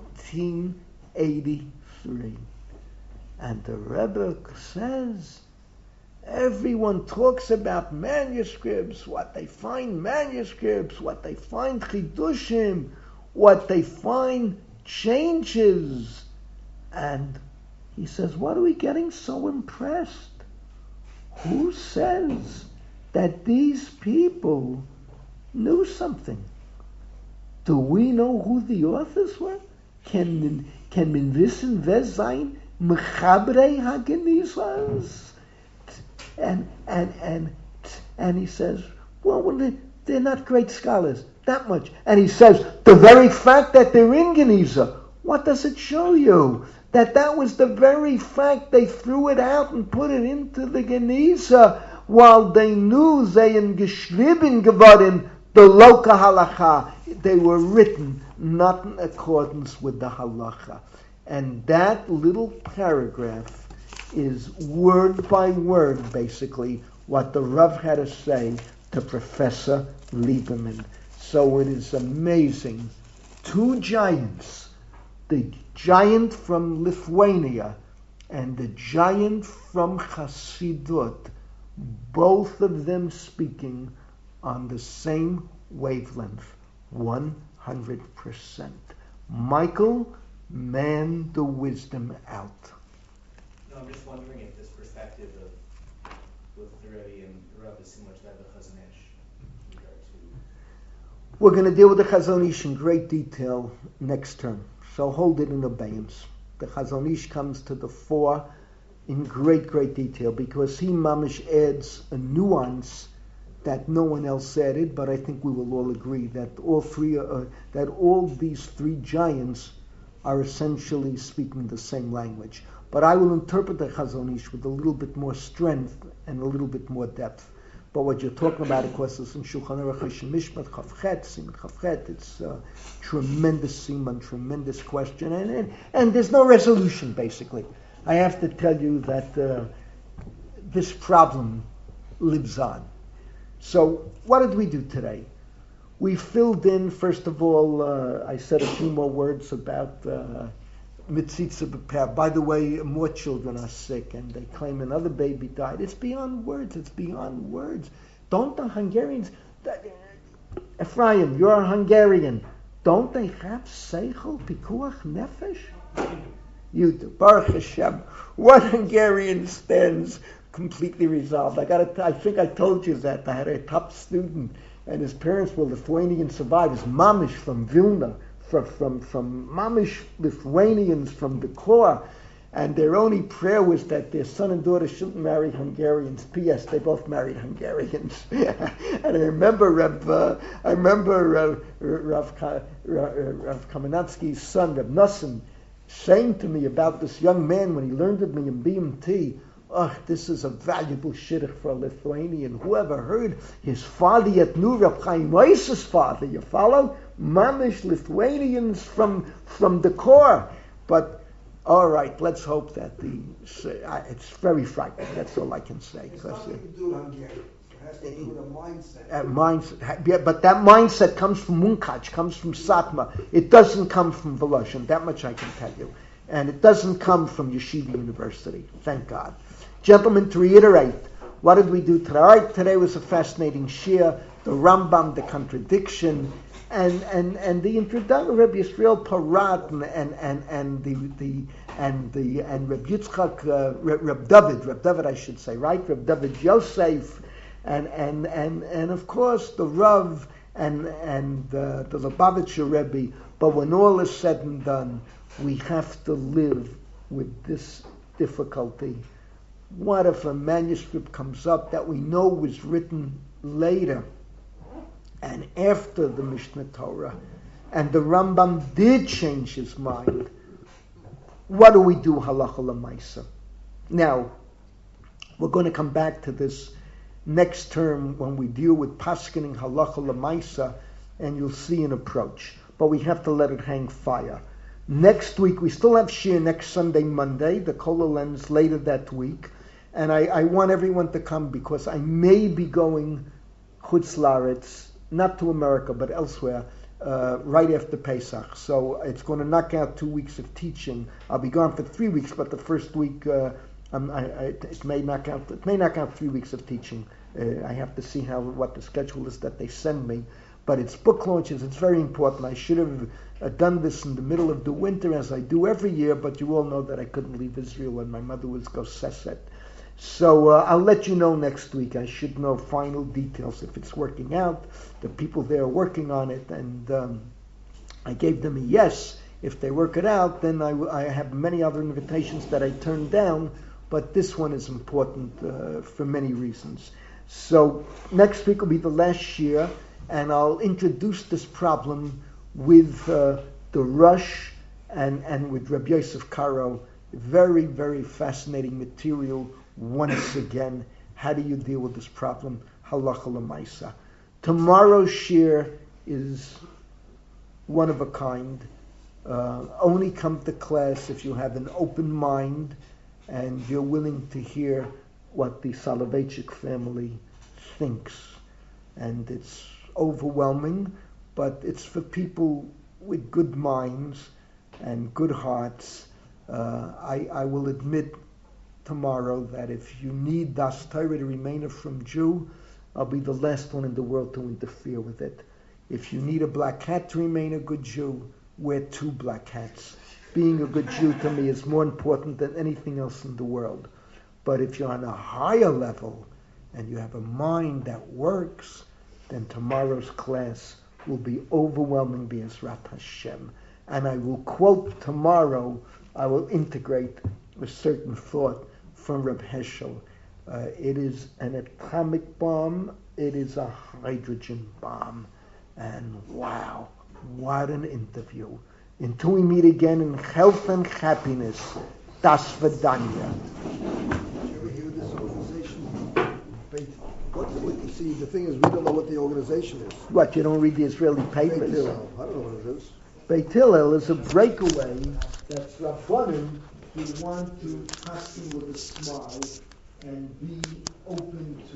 Speaker 1: 1983. And the Rebbe says, everyone talks about manuscripts, what they find manuscripts, what they find chidushim, what they find changes. And he says, what are we getting so impressed? Who says that these people knew something? Do we know who the authors were? Can man wissen, wer sein Mechabrei HaGenizas? And he says, well, they're not great scholars, that much. And he says, the very fact that they're in Geniza, what does it show you? That was the very fact they threw it out and put it into the Geniza while they knew they in geschrieben geworden, the Loka Halacha. They were written not in accordance with the Halacha. And that little paragraph is word by word, basically, what the Rav had to say to Professor Lieberman. So it is amazing. Two giants, the giant from Lithuania and the giant from Hasidut, both of them speaking on the same wavelength, 100%. Michael, man the wisdom out.
Speaker 2: No, I'm just wondering if this perspective of with the Rebbe and the Rav is similar to that of the Chazon Ish.
Speaker 1: We're going to deal with the Chazon Ish in great detail next term, so hold it in abeyance. The Chazon Ish comes to the fore in great, great detail because he mamish adds a nuance that no one else added, but I think we will all agree that all these three giants are essentially speaking the same language. But I will interpret the Chazon Ish with a little bit more strength and a little bit more depth. But what you're talking about, of course, is in Shulchan Aruch Mishpat Chavchet, Siman Chavchet. It's a tremendous siman, tremendous question, and there's no resolution. Basically, I have to tell you that this problem lives on. So, what did we do today? We filled in, first of all, I said a few more words about Mitzitza B'Peh. By the way, more children are sick and they claim another baby died. It's beyond words. Don't the Hungarians... Ephraim, you're a Hungarian. Don't they have Seichel, Pikuach, Nefesh? You do. Baruch Hashem. What Hungarian stands completely resolved? I think I told you that. I had a top student and his parents were Lithuanian survivors, Mamish from Vilna, from Mamish Lithuanians from the core, and their only prayer was that their son and daughter shouldn't marry Hungarians. P.S. They both married Hungarians. And I remember Rav Kamenetsky's son, Rav Nosson, saying to me about this young man when he learned of me in BMT, this is a valuable shidduch for a Lithuanian. Whoever heard his father yet knew Rav Chaim Ois's father? You follow? Mamish Lithuanians from the core. But all right, let's hope that it's very frightening. That's all I can say.
Speaker 3: It's nothing to do with Hungary. It has to do with a mindset.
Speaker 1: Yeah, but that mindset comes from Munkach, comes from Satmar. It doesn't come from Voloshin. That much I can tell you. And it doesn't come from Yeshiva University. Thank God. Gentlemen, to reiterate, what did we do today? All right, today was a fascinating shir, the Rambam, the contradiction, and the introduction of Rabbi Yisrael Parat and Reb Yitzchak, Reb David, I should say, right? Reb David Yosef, and of course the Rav and the Lubavitcher Rebbe. But when all is said and done, we have to live with this difficulty. What if a manuscript comes up that we know was written later and after the Mishnah Torah, and the Rambam did change his mind? What do we do, halacha l'maisa? Now, we're going to come back to this next term when we deal with Paskening Halacha L'Maisa, and you'll see an approach. But we have to let it hang fire. Next week, we still have Shir next Sunday, Monday, the Kol Lens later that week. And I want everyone to come because I may be going Chutz La'aretz, not to America, but elsewhere, right after Pesach. So it's going to knock out 2 weeks of teaching. I'll be gone for 3 weeks, but the first week it may knock out 3 weeks of teaching. I have to see what the schedule is that they send me. But it's book launches. It's very important. I should have done this in the middle of the winter, as I do every year. But you all know that I couldn't leave Israel when my mother was Gosseset. So I'll let you know next week. I should know final details if it's working out. The people there are working on it, and I gave them a yes. If they work it out, then I have many other invitations that I turned down, but this one is important for many reasons. So next week will be the last year, and I'll introduce this problem with the Rush and with Rabbi Yosef Karo. Very, very fascinating material. Once again, how do you deal with this problem? Halacha L'Maisa. Tomorrow's shir is one of a kind. Only come to class if you have an open mind and you're willing to hear what the Soloveitchik family thinks. And it's overwhelming, but it's for people with good minds and good hearts. I will admit tomorrow that if you need Das Torah to remain a from Jew, I'll be the last one in the world to interfere with it. If you need a black hat to remain a good Jew, wear 2 black hats. Being a good Jew to me is more important than anything else in the world. But if you're on a higher level and you have a mind that works, then tomorrow's class will be overwhelming B'ezrat Hashem. And I will quote tomorrow, I will integrate a certain thought from Reb Heschel. It is an atomic bomb, it is a hydrogen bomb. And wow, what an interview. Until we meet again in health and happiness, Das Vidanya.
Speaker 3: Did you ever hear this organization? See, the thing is, we don't know what the organization is.
Speaker 1: What, you don't read the Israeli papers?
Speaker 3: Beit Hillel. I don't know what it is.
Speaker 1: Beit Hillel is a breakaway that's Rabbanim who want to pass with a smile and be open to